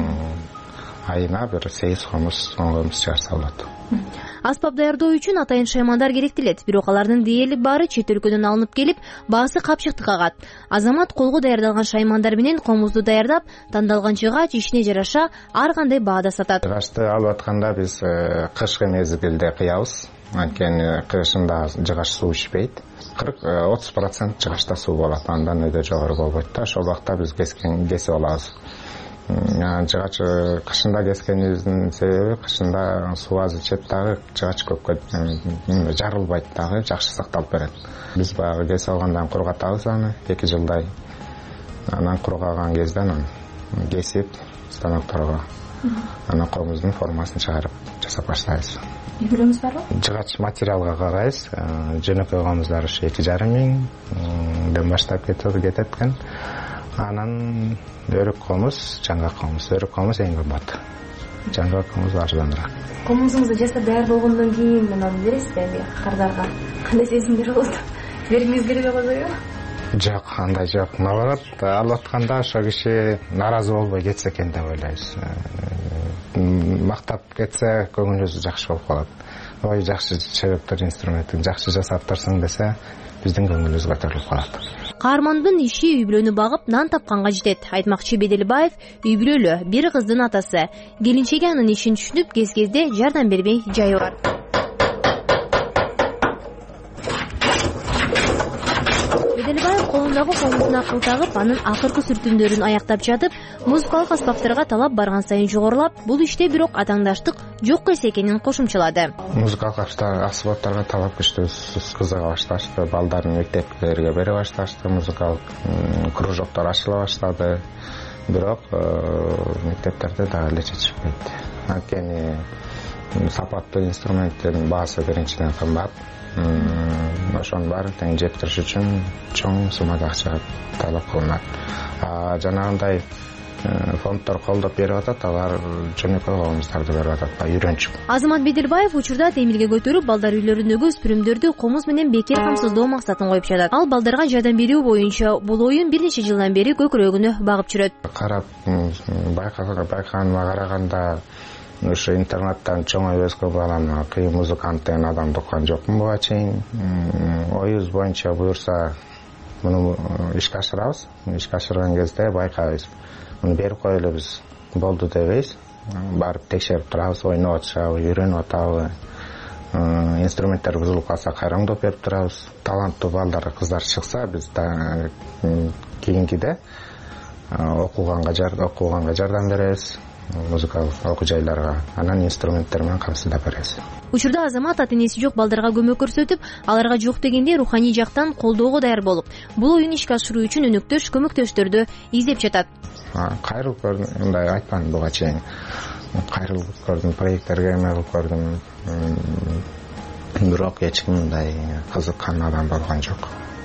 айына бир сегиз комуз, он комуз чыгарса болот. Аспап даярдоо үчүн атайын шаймандар керектелет, бирок алардын дээрлик баары чет өлкөдөн алынып келип, баасы капчыкты кагат. Азамат колго даярдалган шаймандар менен комузду даярдап, тандалган жыгач ишине жараша ар кандай баада сатат. Жыгачты алып атканда биз кышкы мезгилде кыябыз, анткени кышында жыгач суу ичпейт. кырк отуз процент жыгачта суу болот, андан өйдө жогору болбойт да. Ошол убакта биз кескен кесип алабыз. Жыгач кышында кескенибиздин себеби кышында суу аз ичет дагы, жыгач көпкө жарылбайт дагы, жакшы сакталып берет. Биз баягы кесип алгандан кургатабыз аны эки жылдай. Анан кургаган кезде анан кесип станокторго анан комуздун формасын чыгарып жасап баштайбыз. Үлгүлөрүңүз барбы? Жыгач материалга карайбыз. Жөнөкөй комуздар ушу эки жарым миңден баштап кетет экен. Анан өрүк комуз, жаңгак комуз, өрүк комуз эң кымбат. Жаңгак комуз арзаныраак. Комузуңузду жасап даяр болгондон кийин мына бересизби эми кардарга? Кандай сезимдер болот? Бергиңиз келбей койбойбу? Жок, андай жок. Наоборот, алып атканда ошо киши нааразы болбой кетсе экен деп ойлойбуз. Мактап кетсе көңүлүбүз жакшы болуп калат. Ой, жакшы чебептер, инструментин жакшы жасап турсуң десе, биздин көңүлүбүз көтөрүлүп калат. Каармандын иши үй бүлөнү багып, нан тапканга жетет. Айтмакчы Беделбаев үй бүлөлүү, бир кыздын атасы. Келинчеги анын ишин түшүнүп, кез-кезде жардам бербей жайы бар. Беделбаев колунда колундагы комузуна кыл тагып, анын акыркы сүртүндөрүн аяктап жатып, музыкалык аспаптарга талап барган сайын жогорулап, бул иште бирок атаңдаштык жок эс экенин кошумчалады. Музыкалык аспаптарга талап күчтүү кызыга башташты, балдарын мектептерге бере башташты, музыкалык кружоктор ачыла баштады. Бирок мектептерде дагы эле жетишпейт. Анткени сапаттуу инструменттердин баасы биринчиден кымбат. Ошонун баарын тең жеткириш үчүн чоң суммада акча талап кылынат. Жанагындай фонддор колдоп берип атат, алар жөнөкөй комуздарды берип атат, үйрөнчүк. Азамат Бедербаев учурда темирге көтөрүп, балдар үйлөрүндөгү өспүрүмдөрдү комуз менен бекер камсыздоо максатын коюп жатат. Ал балдарга жардам берүү боюнча бул оюн бир нече жылдан бери көкүрөгүнө багып жүрөт. Карап байкаганыма караганда ушу интернаттан чоңоюп өскөн балам кыйын музыкант деген адамды уккан жокмун буга чейин. Оюбуз боюнча буюрса муну ишке ашырабыз. Ишке ашырган кезде байкайбыз. Муну берип коелу биз болду дебейбиз. Барып текшерип турабыз, ойноп атышабы, үйрөнүп атабы. Инструменттер бузулуп калса кайра оңдоп берип турабыз. Таланттуу балдар, кыздар чыкса биз кийинкиде окуганга жардам беребиз. Музыкалык окуу жайларга, анан инструменттер менен камсыздап беребиз. Учурда Азамат ата-энеси жок балдарга көмөк көрсөтүп, аларга жок дегенде руханий жактан колдоого даяр болуп, бул оюн ишке ашыруу үчүн өнөктөш, көмөктөштөрдү издеп жатат. Кайрылып көрдүм, мындай айтпадым буга чейин. Кайрылып көрдүм, проекттерге эме кылып көрдүм. Бирок эч ким мындай кызыккан адам болгон жок.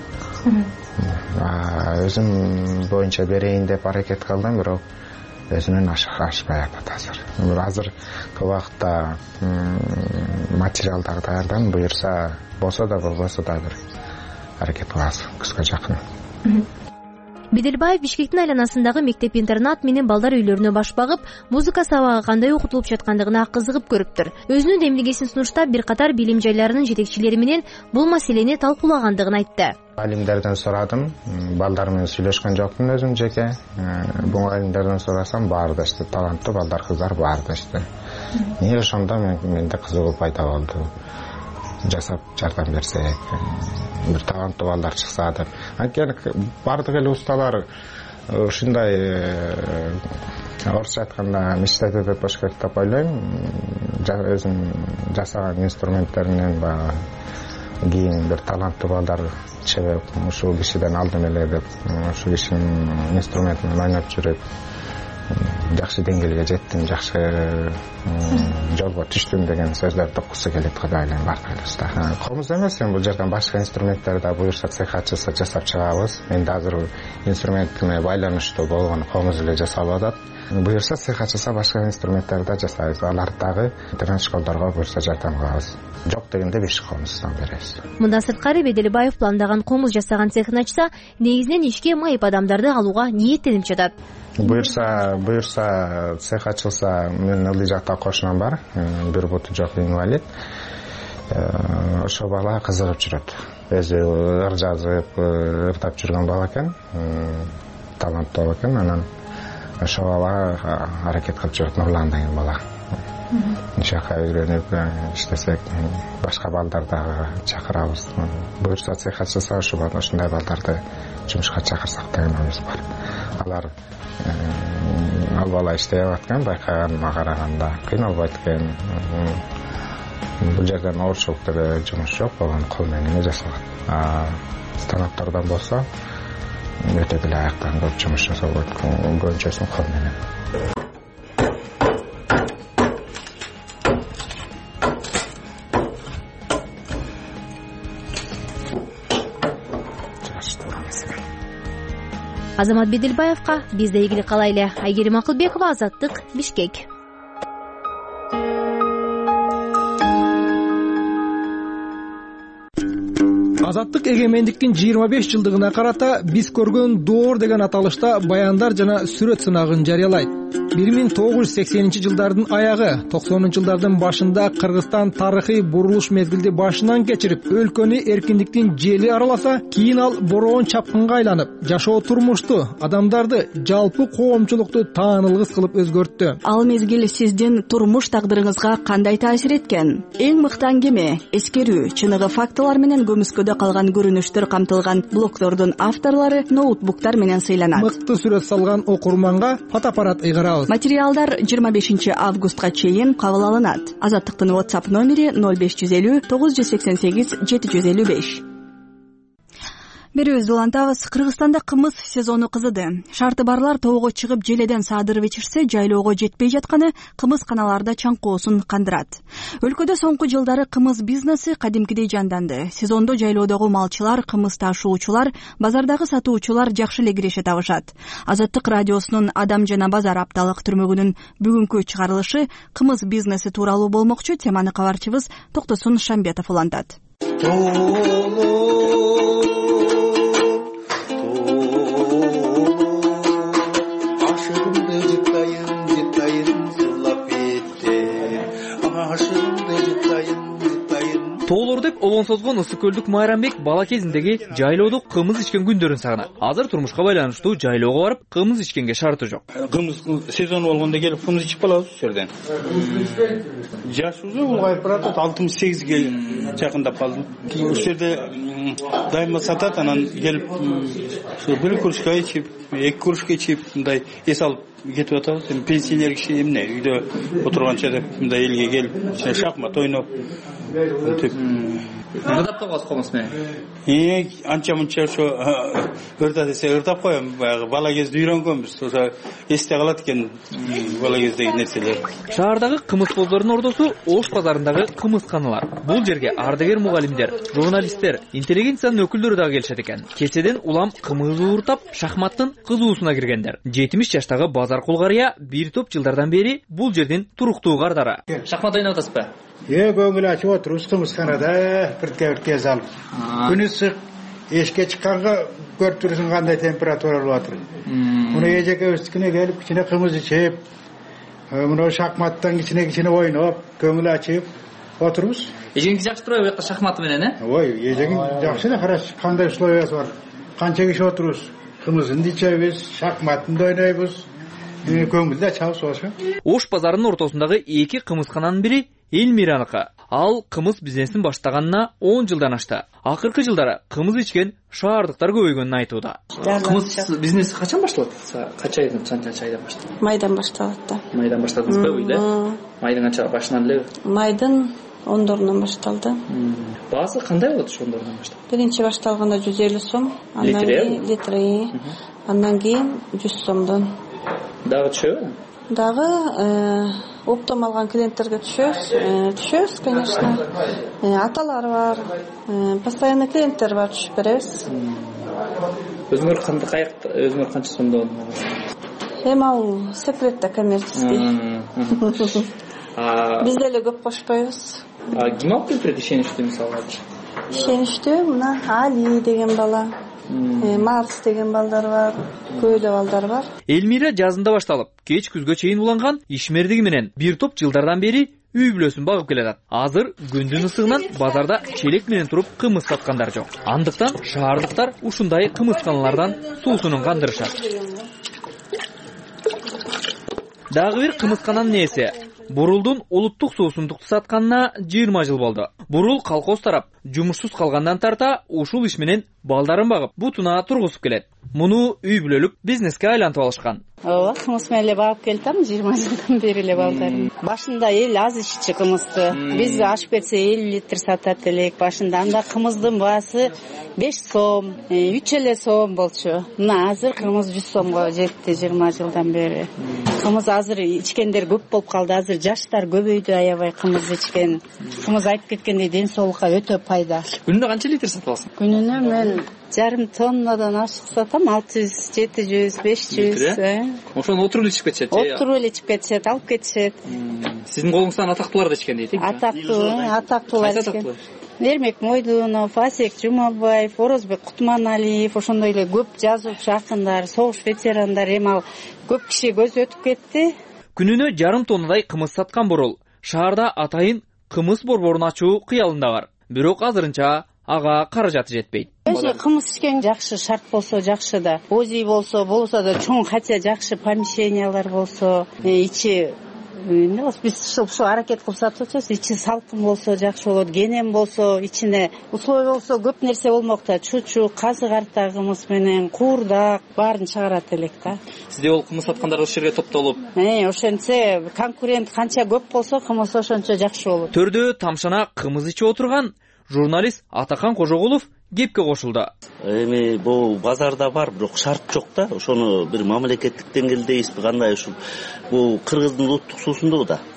Өзүм боюнча берейин деп аракет кылдым, бирок өзүнүн ашпай атат азыр. Азыркы убакытта материалдар даярдан, буюрса болсо да болбосо да бир аракет кылабыз күзгө жакын. Бедербаев Бишкектин айланасындагы мектеп-интернат менен балдар үйлөрүнө баш багып, музыка сабагы кандай окутулуп жаткандыгына кызыгып көрүптүр. Өзүнүн демилгесин сунуштап, бир катар билим жайларынын жетекчилери менен бул маселени талкуулагандыгын айтты. Алимдерден сурадым, балдар менен сүйлөшкөн жокмун өзүм жеке. Бул алимдерден сурасам, баары да иште таланттуу балдар, кыздар баары да иште. Эмне ошондо менде кызыгуу пайда болду. Жасап жардам берсек, бир таланттуу балдар чыкса деп. Анткени бардык эле усталар ушундай орусча айтканда мечтать деп болуш керек деп ойлойм. Өзүм жасаган инструменттеринен баягы кийин бир таланттуу балдар чебеп, ушул кишиден алдым эле деп, ушул кишинин инструментинен ойноп жүрүп, жакшы деңгээлге жеттим, жакшы жолго түштүм деген сөздөрдү уккусу келет деп ойлойм бардык эле уста. Комуз эмес, бул жерден башка инструменттерди да буюрса цех ачылса жасап чыгабыз. Менде азыр инструментиме байланыштуу болгон комуз эле жасалып атат. Буюрса цех ачылса башка инструменттерди да жасайбыз. Аларды дагы интернет школдорго буюрса жардам кылабыз. Жок дегенде беш комуздан беребиз. Мындан сырткары Бедербаев пландаган комуз жасаган цехин ачса, негизинен ишке майып адамдарды алууга ниеттенип жатат. Буюрса, буюрса цех ачылса, менин ылдый жакта кошунам бар, бир буту жок инвалид. Ошо бала кызыгып жүрөт. Өзү ыр жазып, ырдап жүргөн бала экен, таланттуу бала экен, анан ошо бала аракет кылып жүрөт, Нурлан деген бала. Жака үйрөнүп иштесек, башка балдарды дагы чакырабыз. Буюрса цех ачылса, ушундай балдарды жумушка чакырсак деген оюбуз бар. Алар ал бала иштеп аткан, байкаганыма караганда кыйналбайт экен. Бул жерден оорчулук деле жумуш жок, болгон кол менен жасалат. Станоктордон болсо өтө деле аяктан көп жумуш жасалып аткан, көбүнчөсүн кол менен. Азамат Бедербаевка бизде ийгилик каалайлы. Айгерим Акылбекова, Азаттык, Бишкек. Азаттык эгемендиктин жыйырма беш жылдыгына карата биз көргөн доор деген аталышта баяндар жана сүрөт сынагын жарыялайт. бир миң тогуз жүз сексенинчи жылдардын аягы токсонунчу жылдардын башында Кыргызстан тарыхый бурулуш мезгилди башынан кечирип, өлкөнү эркиндиктин жели араласа, кийин ал бороон чапкынга айланып, жашоо турмушту, адамдарды, жалпы коомчулукту таанылгыс кылып өзгөрттү. Ал мезгил сиздин турмуш тагдырыңызга кандай таасир эткен? Эң мыкты аңгеме, эскерүү, чыныгы фактылар менен көмүскөдө калган көрүнүштөр камтылган блогдордун авторлору ноутбуктар менен сыйланат. Мыкты сүрөт салган окурманга фотоаппарат ыйгарабыз. Материалдар жыйырма бешинчи августка чейин кабыл алынат. Азаттыктын WhatsApp номери ноль беш жүз элүү тогуз жүз сексен сегиз жети жүз элүү беш. Берүүбүздү улантабыз. Кыргызстанда кымыз сезону кызыды. Шарты барлар тоого чыгып желеден саадырып ичирсе, жайлоого жетпей жатканы кымызканаларда чаңкоосун кандырат. Өлкөдө соңку жылдары кымыз бизнеси кадимкидей жанданды. Сезондо жайлоодогу малчылар, кымыз ташуучулар, базардагы сатуучулар жакшы эле киреше табышат. Азаттык радиосунун Адам жана базар апталык түрмөгүнүн бүгүнкү чыгарылышы кымыз бизнеси тууралуу болмокчу. Теманы кабарчыбыз Токтосун Шамбетов улантат. Тоолордук олонсозгон ысык көлдүк Майрамбек бала кезиндеги жайлоодо кымыз ичкен күндөрүн сагынат. Азыр турмушка байланыштуу жайлоого барып, кымыз ичкенге шарты жок. Кымыз сезону болгондо келип кымыз ичип калабыз ушул жерден. Жаш уже улгайып баратат, алтымыш сегизге жакындап калдым. Ушул жерде дайыма сатат, анан келип ушу бир кружка ичип, эки кружка ичип, мындай эс алып кетип атабыз. Эми пенсионер киши эмне үйдө отурганча деп мындай элге келип, шахмат ойноп ырдап калгансыз комуз менен? Э, анча-мынча ошо ырда десе ырдап коем. Баягы бала кезде үйрөнгөнбүз. Ошо эсте калат экен бала кездеги нерселер. Шаардагы кымызбоздордун ордосу Ош базарындагы кымызканалар. Бул жерге ардагер мугалимдер, журналисттер, интеллигенциянын өкүлдөрү дагы келишет экен. Кечеден улам кымыз ууртап, шахматтын кызуусуна киргендер. жетимиш жаштагы базар кулгарыя бир топ жылдардан бери бул жердин туруктуу кардары. Шахмат ойноп атасыз ба? Е, көңүл ачып отурубуз кымызканада, бирке-бирке залып. Күн ысык, эшикке чыкканга көрүп турсуң кандай температура болуп атыр. Муну эжекебиздикине келип, кичине кымыз ичип, муну шахматтан кичине-кичине ойноп, көңүл ачып отурубуз. Эжеңиз жакшы турабы бу жакта шахмат менен, э? Ой, эжегим жакшы эле, караш, кандай условиясы бар. Канча киши отурубуз, кымызын ичебиз, шахматын ойнойбуз. Көңүлдү ачабыз ошо. Ош базарынын ортосундагы эки кымызкананын бири Элмираныкы. Ал кымыз бизнесин баштаганына он жылдан ашты. Акыркы жылдары кымыз ичкен шаардыктар көбөйгөнүн айтууда. Кымыз бизнеси качан башталат? Кача айдан, канча айдан башталат? Майдан башталат да. Майдан баштадыңызбы үйдө? Майдын канча башынан эле? Майдын ондорунан башталды. Баасы кандай болот ошо ондорунан баштап? Биринчи башталганда жүз элүү сом, андан кийин литри, андан кийин жүз сомдон. Дагы түшөбү? Дагы оптом алган клиенттерге түшөбүз, түшөбүз, конечно. Аталар бар, постоянный клиенттер бар, түшүп беребиз. Өзүңөр кандай каякта, өзүңөр канча сомдо алдыңыз? Эми ал секретте коммерческий. Биз деле көп кошпойбуз. А ким алып келип ишеничтүү мисалы? Ишеничтүү мына Али деген бала. Марс деген балдар бар, көйлө балдар бар. Элмира жазында башталып, кеч күзгө чейин уланган ишмердиги менен бир топ жылдардан бери үй бүлөсүн багып келатат. Азыр күндүн ысыгынан базарда челек менен туруп кымыз саткандар жок. Андыктан шаардыктар ушундай кымызканалардан суусунун кандырышат. Дагы бир кымызкананын ээси Бурулдун улуттук суусундукту сатканына жыйырма жыл болду. Бурул колхоз тарап, жумушсуз калгандан тарта ушул иш менен балдарын багып, бутуна тургузуп келет. Муну үй бүлөлүк бизнеске айлантып алышкан. Ооба, кымыз менен эле багып келатам, жыйырма жылдан бери эле балдарым. Башында эл аз иччи кымызды. Биз ашып кетсе элүү литр сатат элек башында. Анда кымыздын баасы беш сом, үч эле сом болчу. Мына азыр кымыз жүз сомго жетти жыйырма жылдан бери. Кымыз азыр ичкендер көп болуп калды. Азыр жаштар көбөйдү аябай кымыз ичкен. Кымыз айтып кеткендей ден соолукка өтө пайда. Күнүнө канча литр сатып аласың? Күнүнө мен жарым тоннадан ашык сатам, алты жүз, жети жүз, беш жүз. Ошону отуруп ичип кетишет. Отуруп эле ичип кетишет, алып кетишет. Сиздин колуңуздан атактуулар да ичкен дейт, э? Атактуу, атактуулар ичкен. Эрмек Мойдунов, Асек Жумабаев, Орозбек Кутманалиев, ошондой эле көп жазуучу акындар, согуш ветерандар, эми ал көп киши көзү өтүп кетти. Күнүнө жарым тоннадай кымыз саткан Борол шаарда атайын кымыз борборун ачуу кыялында бар. Бирок азырынча ага каражаты жетпейт. Өзү кымыз ичкен жакшы, шарт болсо жакшы да. Бози болсо, болсо да чоң, хотя жакшы помещениялар болсо, ичи биз ушу аракет кылып сатып атабыз. Ичи салкын болсо жакшы болот, кенем болсо, ичине условия болсо көп нерсе болмок да. Чучу, казы карта кымыз менен куурдак баарын чыгарат элек да. Сизде ол кымыз саткандар ошол жерге топтолуп, Э, ошентсе конкурент канча көп болсо кымыз ошончо жакшы болот. Төрдө тамшана кымыз ичип отурган журналист Атакан Кожогулов кепке кошулду. Эми бул базарда бар, бирок шарт жок да. Ошону бир мамлекеттик деңгээлдейбизби, кандай ушул бул Кыргыздын улуттук суусундугу да.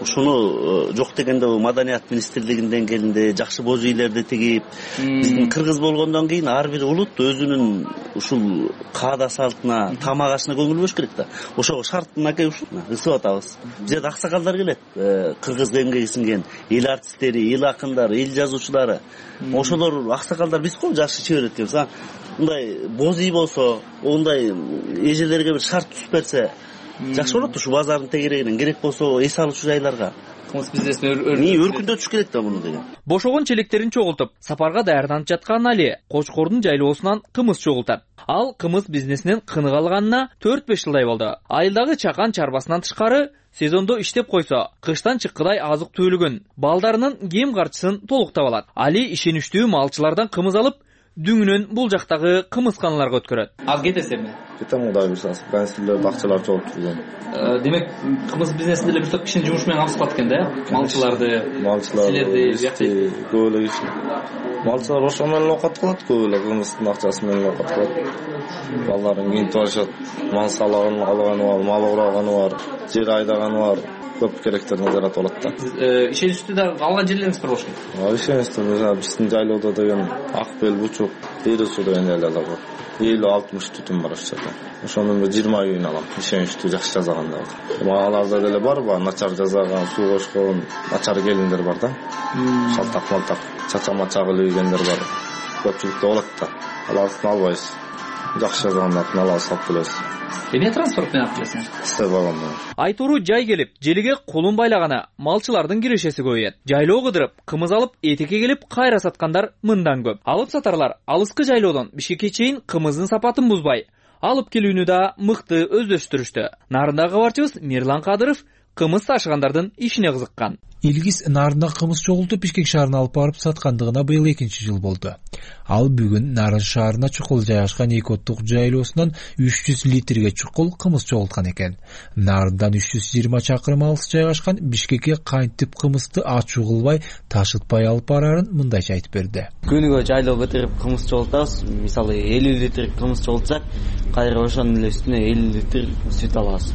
Ушуну жок дегенде Маданият министрлигинин деңгээлинде жакшы боз үйлөрдү тигип, биздин кыргыз болгондон кийин ар бир улут өзүнүн ушул каада салтына, тамак ашына көңүл бөлүш керек да. Ошого шарттынакей ушул ысып атабыз. Бизде аксакалдар келет, кыргыз эмгеги сиңген эл артисттери, эл акындары, эл жазуучулары. Ошолор аксакалдар биз го жакшы чыгарат экенбиз. Мындай боз үй болсо, ондай эжелерге бир шарт түзүп берсе жакшы болот. Ушу базардын тегерегинен керек болсо эс алуучу жайларга кымыз бизнесин өркүндөтүш керек да муну деген. Бошогон челектерин чогултуп, сапарга даярданып жаткан Али Кочкордун жайлоосунан кымыз чогултат. Ал кымыз бизнесинен кыныгалганына төрт беш жылдай болду. Айылдагы чакан чарбасынан тышкары сезондо иштеп койсо, кыштан чыккыдай азык түгүлүгүн, балдарынын кем карчысын толуктап алат. Али ишеничтүү малчылардан кымыз алып, дүңүнөн бул жактагы кымызканаларга өткөрөт. Ал кетесизби? Кетем, Кудай буйрса. Кансилер бакчалар чогулуп турган. Демек, кымыз бизнесинде эле бир топ кишинин жумушу менен камсыз кылат экен да? Малчыларды, малчыларды, силерди, көп эле киши. Малчылар ошо менен окат кылат, көп эле кымыздын акчасы менен окат кылат. Балдарын кийинтип алышат. Мал салагын алганы бар, мал ураганы бар, жер айдаганы бар. Көп керектерине жаратып алат да. Ишеничтүү да алган жерлериңиз бар болуш керек. Ишеничтүү, биздин жайлоодо деген Акбел, Бучук, Терису деген жайлар бар. элүү алтымыш түтүн бар ошол жерде. Ошонун жыйырма үйүн алам. Ишеничтүү жакшы жазаганда. Аларда деле бар, бар, начар жазаган, суу кошкон, начар келиндер бар да. Шалтак малтак, чача-мача кылгендер бар. Көпчүлүктө болот да. Аларды албайсыз. Жакшы жазаганда алып салып келесиз. Эмне транспорт менен алып келесиң? Сте балам. Айтуру жай келип, желиге колун байлагана малчылардын кирешеси көбөйөт. Жайлоо кыдырып, кымыз алып, этекке келип кайра саткандар мындан көп. Алып сатарлар алыскы жайлоодон Бишкекке чейин кымыздын сапатын бузбай, алып келүүнү да мыкты өздөштүрүштү. Нарындагы кабарчыбыз Мирлан Кадыров кымыз ташыгандардын ишине кызыккан. Илгиз нарында кымыз чогултуп Бишкек шаарына алып барып саткандыгына быйыл экинчи жыл болду. Ал бүгүн Нарын шаарына чукул жайгашкан эки оттук жайлоосунан үч жүз литрге чукул кымыз чогулткан экен. Нарындан үч жүз жыйырма чакырым алыс жайгашкан Бишкекке кантип кымызды ачуу кылбай, ташытпай алып барарын мындайча айтып берди. Күнүгө жайлоо көтөрүп кымыз чогултабыз. Мисалы элүү литр кымыз чогултсак, кайра ошонун эле үстүнө элүү литр сүт алабыз.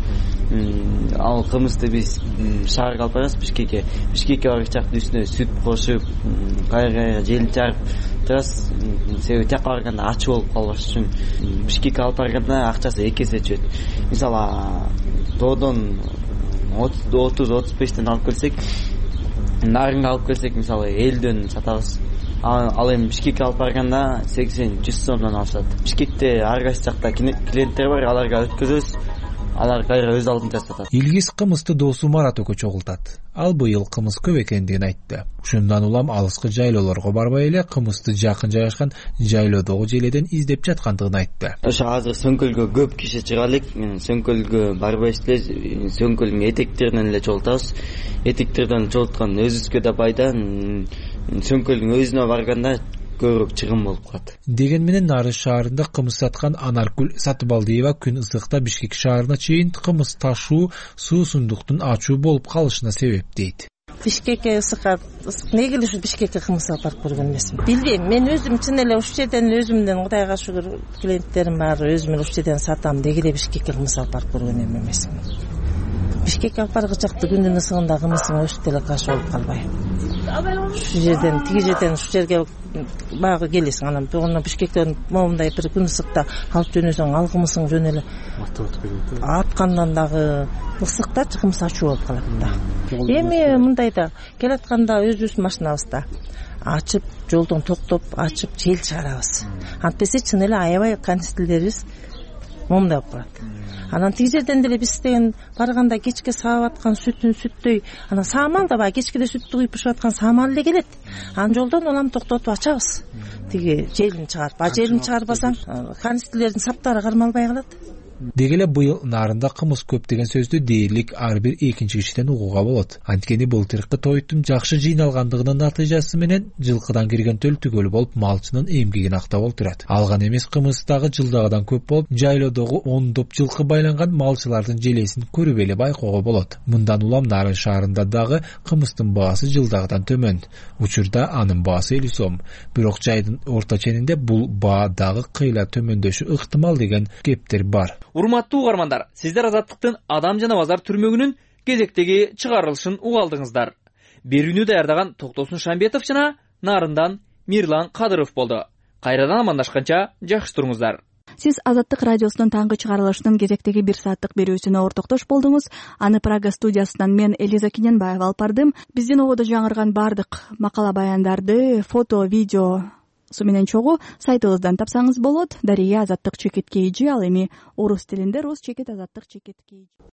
Ал кымызды биз шаарга алып барабыз, Бишкекке. Бишкекке баргычак үстүнө сүт кошуп, кайра желип чарып турабыз. Себеби тияка барганда ачуу болуп калбаш үчүн Бишкекке алып барганда акчасы эки эсе чөйт. Мисалы тоодон отуз отуз бештен алып келсек, Нарынга алып келсек, мисалы элүүдөн сатабыз. Ал эми Бишкекке алып барганда сексен жүз сомдон алышат. Бишкекте ар кайсы жакта клиенттер бар, аларга өткөзөбүз. Алар кайра өз алдынча сатат. Илгиз кымызды досу Марат экөө чогултат. Ал быйыл кымыз көп экендигин айтты. Ушундан улам алыскы жайлоолорго барбай эле кымызды жакын жайгашкан жайлоодогу желеден издеп жаткандыгын айтты. Ошо азыр Сөңкөлгө көп киши чыга элек. Сөңкөлгө барбайбыз эле, Сөңкөлдүн этектеринен эле чогултабыз. Этектерден чогулткан өзүбүзгө да пайда. Сөңкөлдүн өзүнө барганда көбүрөөк чыгым болуп калат. Деген менен Нарын шаарында кымыз саткан Анаркүл Сатыбалдиева күн ысыкта Бишкек шаарына чейин кымыз ташуу суусундуктун ачуу болуп калышына себеп дейт. Бишкекке ысыкка неге эле ушу Бишкекке кымыз алып барып көргөн эмесмин. Билбейм, мен өзүм чын эле ушул жерден өзүмдөн Кудайга шүгүр клиенттерим бар, өзүм эле ушул жерден сатам, деги эле Бишкекке кымыз алып барып көргөн эмесмин. Бишкекке алып баргычакты күндүн ысыгында кымызың өсүп деле каш болуп калбай. Ушул жерден, тиги жерден ушул жерге багы келесиң, анан бөгөндө Бишкектен момундай бир күн ысыкта алып жөнөсөң, ал кымызың жөн эле аткандан дагы ысыкта кымыз ачуу болуп калат да. Эми мындайда келатканда өзүбүз машинабызда ачып, жолдон токтоп, ачып, жел чыгарабыз. Антпесе чын эле аябай констилдерибиз момундай болуп калат. анан тиги жерден деле биз деген барганда кечке саап аткан сүтүн сүттөй анан саамал да баягы кечкеде сүттү куюп бышып аткан саамал эле келет. Анан жолдон улам токтотуп ачабыз. Тиги желин чыгарып, а желин чыгарбасаң канистрдердин саптары кармалбай калат. Деги эле быйыл нарында кымыз көп деген сөздү дээрлик ар бир экинчи кишиден угууга болот. Анткени былтыркы тойтун жакшы жыйналгандыгынын натыйжасы менен жылкыдан кирген төл түгөл болуп малчынын эмгегин актап олтурат. Алган эмес кымыз дагы жылдагыдан көп болуп, жайлоодогу ондоп жылкы байланган малчылардын желесин көрүп эле байкоого болот. Мындан улам Нарын шаарында дагы кымыздын баасы жылдагыдан төмөн. Учурда анын баасы элүү сом. Бирок жайдын орто ченинде бул баа дагы кыйла төмөндөшү ыктымал деген кептер бар. Урматтуу угармандар, сиздер Азаттыктын Адам жана базар түрмөгүнүн кезектеги чыгарылышын угалдыңыздар. Берүүнү даярдаган Токтосун Шамбетов жана Нарындан Мирлан Кадыров болду. Кайрадан амандашканча жакшы туруңуздар. Сиз Азаттык радиосунун таңкы чыгарылышынын кезектеги бир сааттык берүүсүнө ортоктош болдуңуз. Аны Прага студиясынан мен Элиза Кененбаева алып бардым. Биздин ободо жаңырган бардык макала баяндарды, фото, видео су менен чогуу сайтыбыздан тапсаңыз болот. Дария Азаттык чекит кей жи, ал эми орус тилинде рус чекит азаттык чекит кей жи.